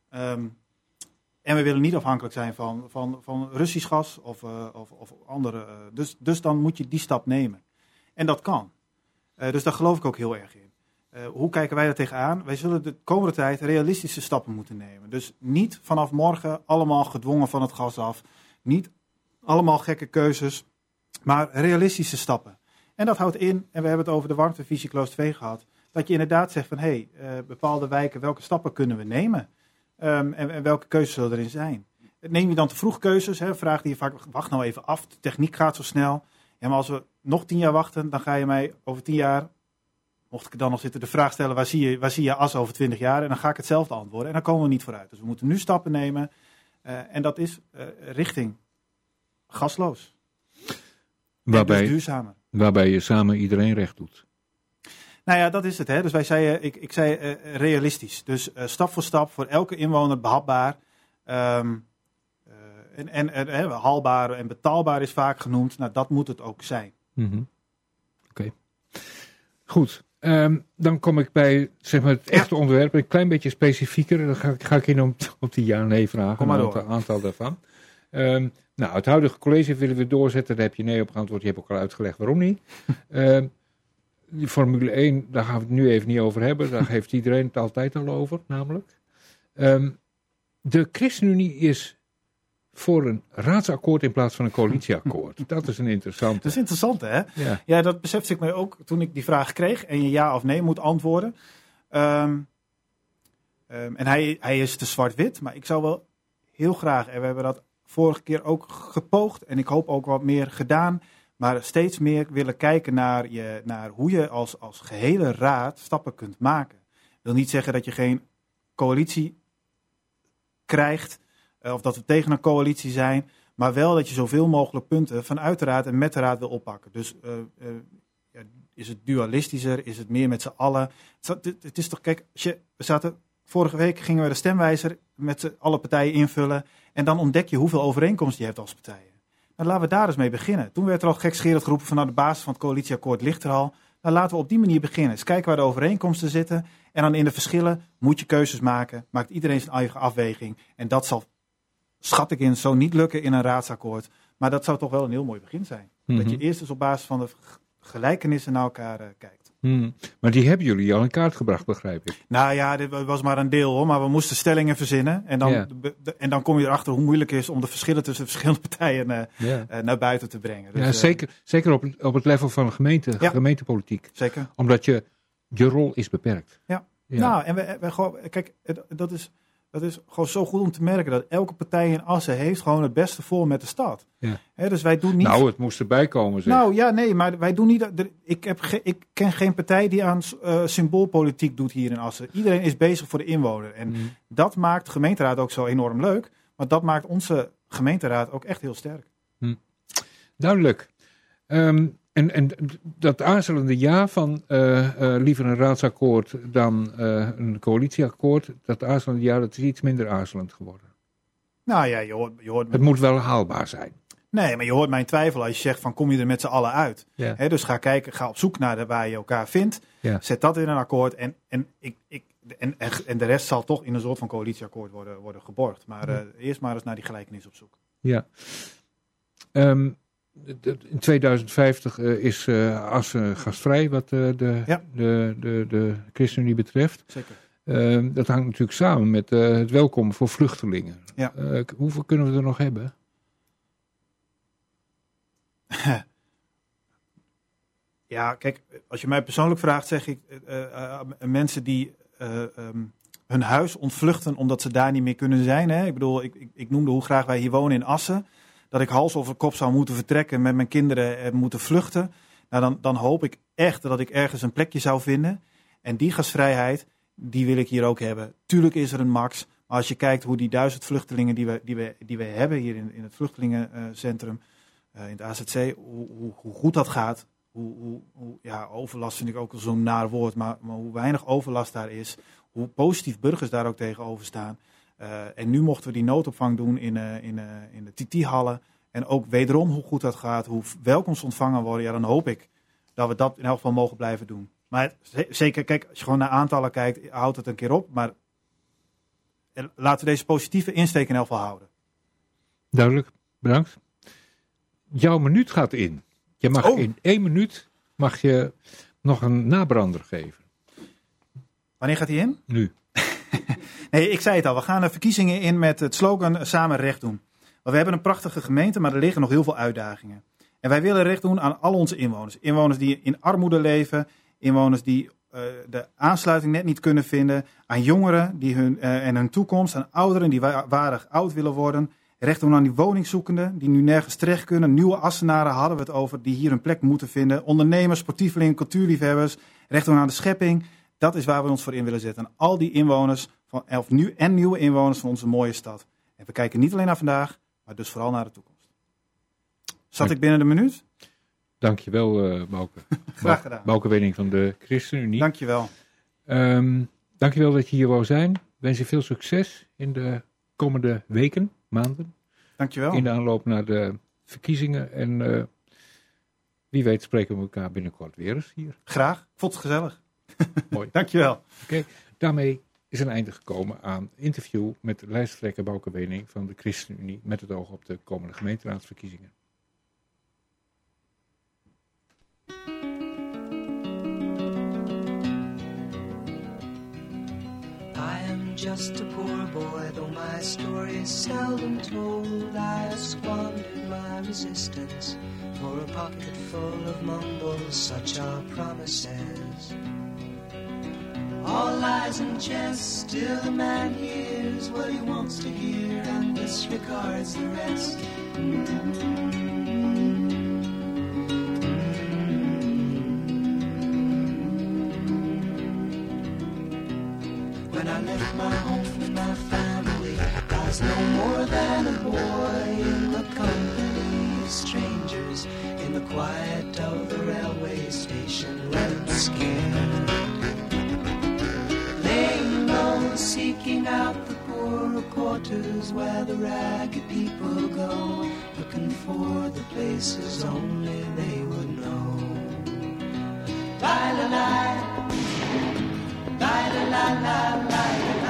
En we willen niet afhankelijk zijn van Russisch gas of andere. Dus dan moet je die stap nemen. En dat kan. Dus daar geloof ik ook heel erg in. Hoe kijken wij daar tegenaan? Wij zullen de komende tijd realistische stappen moeten nemen. Dus niet vanaf morgen allemaal gedwongen van het gas af. Niet allemaal gekke keuzes, maar realistische stappen. En dat houdt in, en we hebben het over de warmtevisie Kloos 2 gehad, dat je inderdaad zegt van bepaalde wijken, welke stappen kunnen we nemen? En welke keuzes zullen erin zijn? Neem je dan te vroeg keuzes? Een vraag die je vaak, wacht nou even af, de techniek gaat zo snel. Ja, maar als we nog 10 jaar wachten, dan ga je mij over 10 jaar, mocht ik er dan nog zitten, de vraag stellen, waar zie je as over 20 jaar? En dan ga ik hetzelfde antwoorden en dan komen we niet vooruit. Dus we moeten nu stappen nemen en dat is richting gasloos. Waarbij, dus duurzamer. Waarbij je samen iedereen recht doet. Nou ja, dat is het. Dus wij zeiden, ik zei realistisch. Dus stap voor stap, voor elke inwoner behapbaar. Haalbaar en betaalbaar is vaak genoemd. Nou, dat moet het ook zijn. Mm-hmm. Oké. Goed. Dan kom ik bij het echte onderwerp. Een klein beetje specifieker. Dan ga ik in op die ja-nee vragen. Een aantal daarvan. Het huidige college willen we doorzetten. Daar heb je nee op geantwoord. Je hebt ook al uitgelegd waarom niet. Die Formule 1, daar gaan we het nu even niet over hebben. Daar heeft iedereen het altijd al over, namelijk. De ChristenUnie is voor een raadsakkoord in plaats van een coalitieakkoord. Dat is een interessante. Dat is interessant, hè? Ja, dat besefte ik mij ook toen ik die vraag kreeg en je ja of nee moet antwoorden. En hij is te zwart-wit, maar ik zou wel heel graag, en we hebben dat vorige keer ook gepoogd en ik hoop ook wat meer gedaan, maar steeds meer willen kijken naar hoe je als gehele raad stappen kunt maken. Dat wil niet zeggen dat je geen coalitie krijgt, of dat we tegen een coalitie zijn, maar wel dat je zoveel mogelijk punten vanuit de raad en met de raad wil oppakken. Dus is het dualistischer, is het meer met z'n allen? Het is toch, kijk, vorige week gingen we de stemwijzer met alle partijen invullen en dan ontdek je hoeveel overeenkomsten je hebt als partijen. Nou, laten we daar eens mee beginnen. Toen werd er al gekscherend geroepen van de basis van het coalitieakkoord ligt er al. Nou, laten we op die manier beginnen. Eens kijken waar de overeenkomsten zitten. En dan in de verschillen moet je keuzes maken. Maakt iedereen zijn eigen afweging. En dat zal, schat ik in, zo niet lukken in een raadsakkoord. Maar dat zou toch wel een heel mooi begin zijn. Mm-hmm. Dat je eerst eens op basis van de gelijkenissen naar elkaar kijkt. Maar die hebben jullie al in kaart gebracht, begrijp ik. Nou ja, dit was maar een deel hoor. Maar we moesten stellingen verzinnen. En dan kom je erachter hoe moeilijk het is om de verschillen tussen verschillende partijen naar buiten te brengen. Dus, ja, zeker op het level van gemeentepolitiek. Zeker. Omdat je rol is beperkt. Ja. Ja. Nou, en we gewoon, kijk, dat is gewoon zo goed om te merken dat elke partij in Assen heeft gewoon het beste voor met de stad. Ja. Dus wij doen niet... Nou, het moest erbij komen, zeg. Nou ja, nee, maar wij doen niet... Ik ken geen partij die aan symboolpolitiek doet hier in Assen. Iedereen is bezig voor de inwoner. En dat maakt de gemeenteraad ook zo enorm leuk. Maar dat maakt onze gemeenteraad ook echt heel sterk. Duidelijk. En dat aarzelende ja van liever een raadsakkoord dan een coalitieakkoord, dat aarzelende ja, dat is iets minder aarzelend geworden. Nou ja, je hoort Het moet wel haalbaar zijn. Nee, maar je hoort mijn twijfel als je zegt van kom je er met z'n allen uit. Ja. Dus ga kijken, ga op zoek naar waar je elkaar vindt. Ja. Zet dat in een akkoord en de rest zal toch in een soort van coalitieakkoord worden geborgd. Maar eerst maar eens naar die gelijkenis op zoek. Ja. In 2050 is Assen gastvrij wat de ChristenUnie betreft. Zeker. Dat hangt natuurlijk samen met het welkom voor vluchtelingen. Ja. Hoeveel kunnen we er nog hebben? Ja, kijk, als je mij persoonlijk vraagt, zeg ik mensen die hun huis ontvluchten omdat ze daar niet meer kunnen zijn. Hè? Ik bedoel, ik noemde hoe graag wij hier wonen in Assen. Dat ik hals over kop zou moeten vertrekken met mijn kinderen moeten vluchten. Nou, dan hoop ik echt dat ik ergens een plekje zou vinden. En die gastvrijheid, die wil ik hier ook hebben. Tuurlijk is er een max. Maar als je kijkt hoe die 1000 vluchtelingen die we hebben hier in het vluchtelingencentrum, in het AZC, hoe goed dat gaat. Overlast vind ik ook al zo'n naar woord. Maar hoe weinig overlast daar is. Hoe positief burgers daar ook tegenover staan. En nu mochten we die noodopvang doen in de TT-hallen. En ook wederom hoe goed dat gaat, hoe welkom ze ontvangen worden. Ja, dan hoop ik dat we dat in elk geval mogen blijven doen. Maar zeker, kijk, als je gewoon naar aantallen kijkt, houdt het een keer op. Maar laten we deze positieve insteek in elk geval houden. Duidelijk, bedankt. Jouw minuut gaat in. Je mag in 1 minuut mag je nog een nabrander geven. Wanneer gaat hij in? Nu. Nee, ik zei het al. We gaan de verkiezingen in met het slogan samen recht doen. Want we hebben een prachtige gemeente, maar er liggen nog heel veel uitdagingen. En wij willen recht doen aan al onze inwoners. Inwoners die in armoede leven. Inwoners die de aansluiting net niet kunnen vinden. Aan jongeren die hun toekomst. Aan ouderen die waardig oud willen worden. Recht doen aan die woningzoekenden die nu nergens terecht kunnen. Nieuwe Assenaren hadden we het over, die hier een plek moeten vinden. Ondernemers, sportievelingen, cultuurliefhebbers. Recht doen aan de schepping. Dat is waar we ons voor in willen zetten. Aan al die inwoners en nieuwe inwoners van onze mooie stad. En we kijken niet alleen naar vandaag, maar dus vooral naar de toekomst. Zat ik binnen de minuut? Dankjewel, Bouke. Graag gedaan. Bouke Wenning van de ChristenUnie. Dankjewel. Dankjewel dat je hier wou zijn. Ik wens je veel succes in de komende weken, maanden. Dankjewel. In de aanloop naar de verkiezingen. En wie weet spreken we elkaar binnenkort weer eens hier. Graag. Ik vond het gezellig. Mooi. Dankjewel. Oké, daarmee is een einde gekomen aan het interview met lijsttrekker Bouke Wenning van de ChristenUnie met het oog op de komende gemeenteraadsverkiezingen. I am just a poor boy, though my story is seldom told. I squandered my resistance for a pocket full of mumbles, such are promises. All lies and jest, still a man hears what he wants to hear and disregards the rest. When I left my home and my family, I was no more than a boy in the company of strangers, in the quiet of the railway station, left scared. Laying low, seeking out the poorer quarters where the ragged people go, looking for the places only they would know. La-la-la, la-la-la-la-la.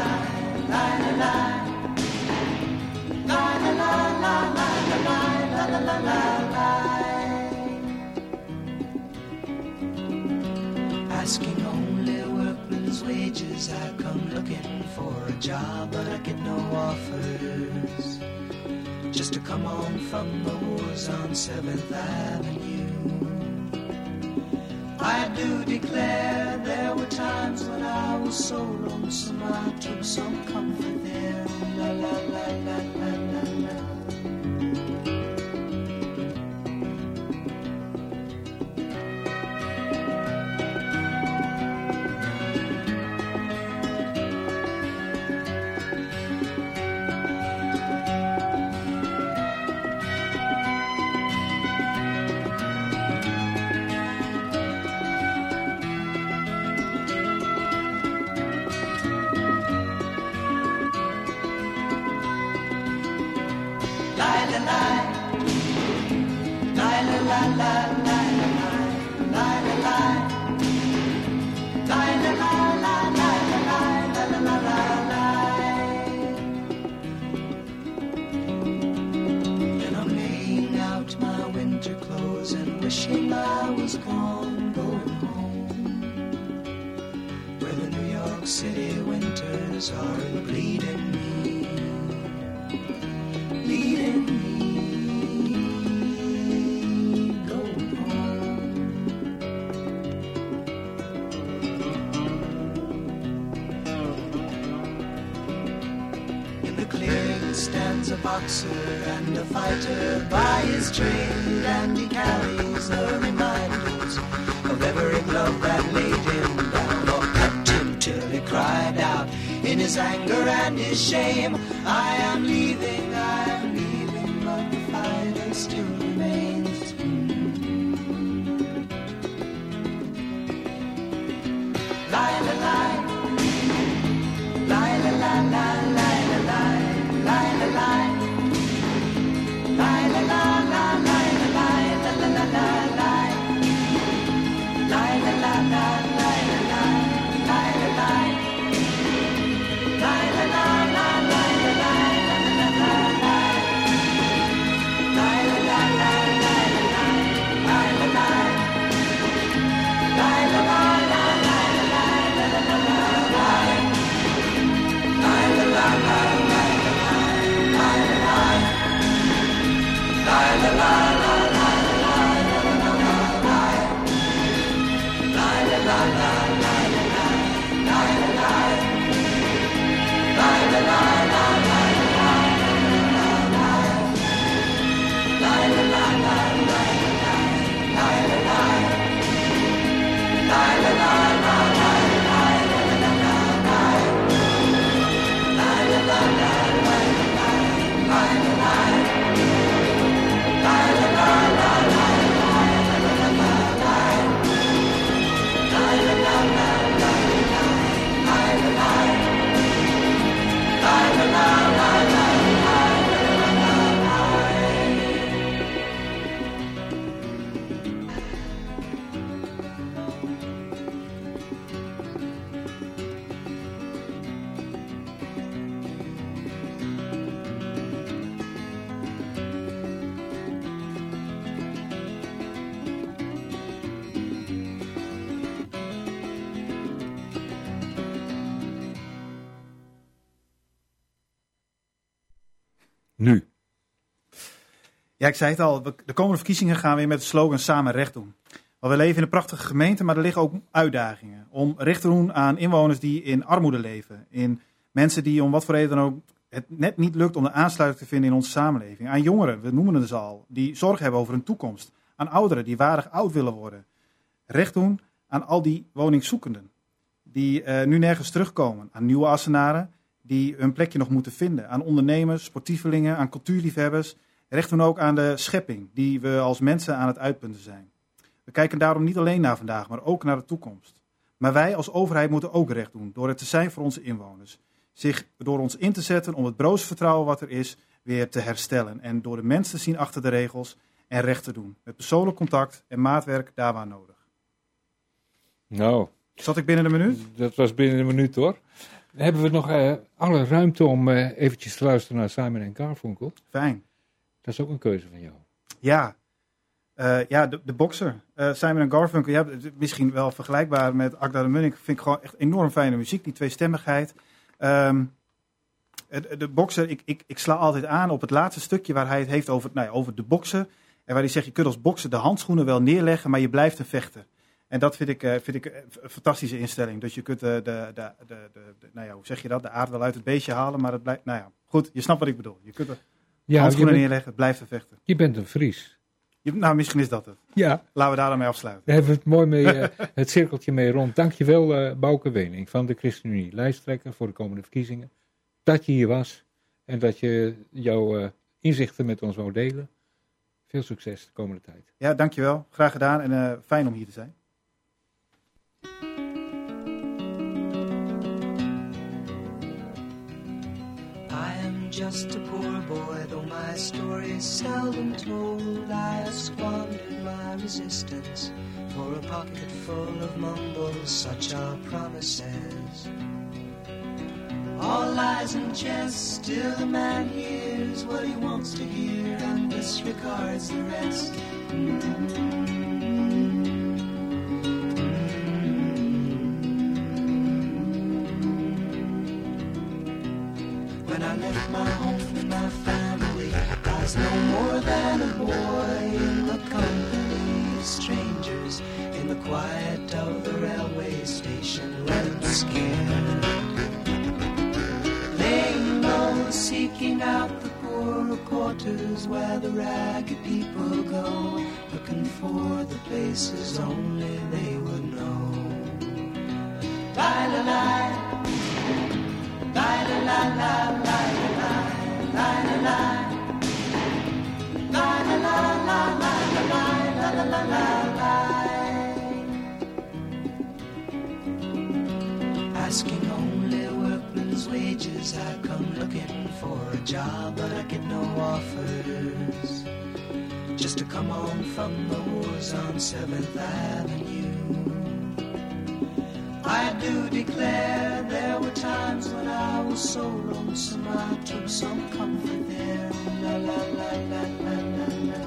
Asking only workmen's wages, I come looking for a job, but I get no offers. Just to come home from the wars on 7th Avenue. I do declare there were times when I was so lonesome, I took some comfort there. La la la la la la la. Then I'm laying out my winter clothes and wishing I was gone, going home, where the New York City winters are bleeding me, bleeding me. Stands a boxer and a fighter by his trade, and he carries the reminders of every glove that laid him down or cut him till he cried out in his anger and his shame, I am leaving, but the fighter still remains. Lie, la, lie, lie, la, la, la, lie, la, lie. Lie, la, lie. Lie, la, la, la, lie, la, lie, la, la, la, la, lie. Lie, la, la, la, lie, la, lie, lie, la, lie. Lie, la, la, la, lie, la, lie, la, la, la, la, lie. Lie, la, la, la, lie, la, lie, lie, la, lie. Lie, la, la, la, lie, la, lie, la, la, la, la, lie. Lie, la, la, la, lie. La la la la la la la la la. La la la la la la la la. La la la la la la la. La la la la la la la. La la la la la la la. La la la la la la. Nu. Ja, ik zei het al, de komende verkiezingen gaan we weer met de slogan samen recht doen. Want we leven in een prachtige gemeente, maar er liggen ook uitdagingen. Om recht te doen aan inwoners die in armoede leven. In mensen die om wat voor reden dan ook het net niet lukt om de aansluiting te vinden in onze samenleving. Aan jongeren, we noemen het al, die zorg hebben over hun toekomst. Aan ouderen die waardig oud willen worden. Recht doen aan al die woningzoekenden die nu nergens terugkomen. Aan nieuwe Assenaren die hun plekje nog moeten vinden. Aan ondernemers, sportievelingen, aan cultuurliefhebbers. Recht doen ook aan de schepping die we als mensen aan het uitpunten zijn. We kijken daarom niet alleen naar vandaag, maar ook naar de toekomst. Maar wij als overheid moeten ook recht doen door het te zijn voor onze inwoners. Zich door ons in te zetten om het broze vertrouwen wat er is weer te herstellen. En door de mensen te zien achter de regels en recht te doen. Met persoonlijk contact en maatwerk daar waar nodig. Nou. Zat ik binnen de minuut? Dat was binnen een minuut hoor. Dan hebben we nog alle ruimte om eventjes te luisteren naar Simon en Garfunkel. Fijn. Dat is ook een keuze van jou. Ja. De bokser. Simon en Garfunkel, ja, misschien wel vergelijkbaar met Agda de Munnik. Vind ik gewoon echt enorm fijne muziek, die tweestemmigheid. De bokser, ik sla altijd aan op het laatste stukje waar hij het heeft over de bokser. En waar hij zegt, je kunt als bokser de handschoenen wel neerleggen, maar je blijft een vechter. En dat vind ik een fantastische instelling. Dus je kunt nou ja, hoe zeg je dat? De aard wel uit het beestje halen, maar het blijft, nou ja, goed, je snapt wat ik bedoel. Je kunt er handschoenen neerleggen, het blijft er vechten. Je bent een Fries. Nou, misschien is dat het. Ja. Laten we daar dan mee afsluiten. Daar hebben we het mooi mee, het cirkeltje mee rond. Dankjewel, Bouke Weenink van de ChristenUnie, lijsttrekker voor de komende verkiezingen. Dat je hier was en dat je jouw inzichten met ons wou delen. Veel succes de komende tijd. Ja, dankjewel. Graag gedaan en fijn om hier te zijn. Just a poor boy, though my story is seldom told. I have squandered my resistance for a pocket full of mumbles, such are promises. All lies and jest, still the man hears what he wants to hear and disregards the rest. When I left my home and my family, I was no more than a boy in the company of strangers, in the quiet of the railway station, running scared, laying low, seeking out the poorer quarters where the ragged people go, looking for the places only they would know. Lie-la-lie, lie-la-la-la. Asking only workmen's wages, I come looking for a job, but I get no offers. Just to come home from the wars on 7th Avenue. I do declare there were times when I was so lonesome I took some comfort there. La la la la la la la.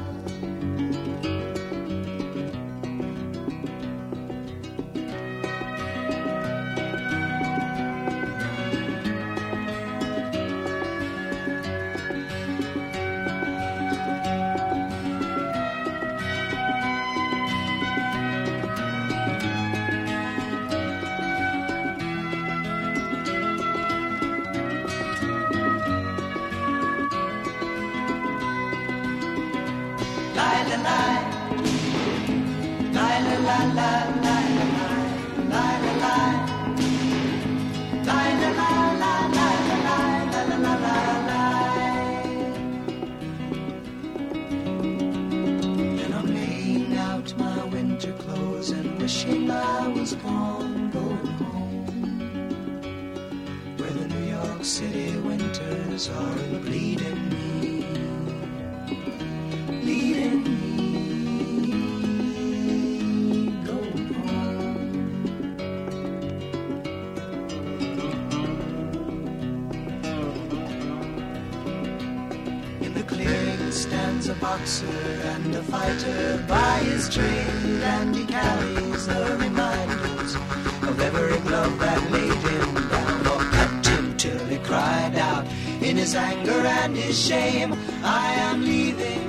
And a fighter by his trade, and he carries the reminders of every glove that laid him down or cut him till he cried out in his anger and his shame, I am leaving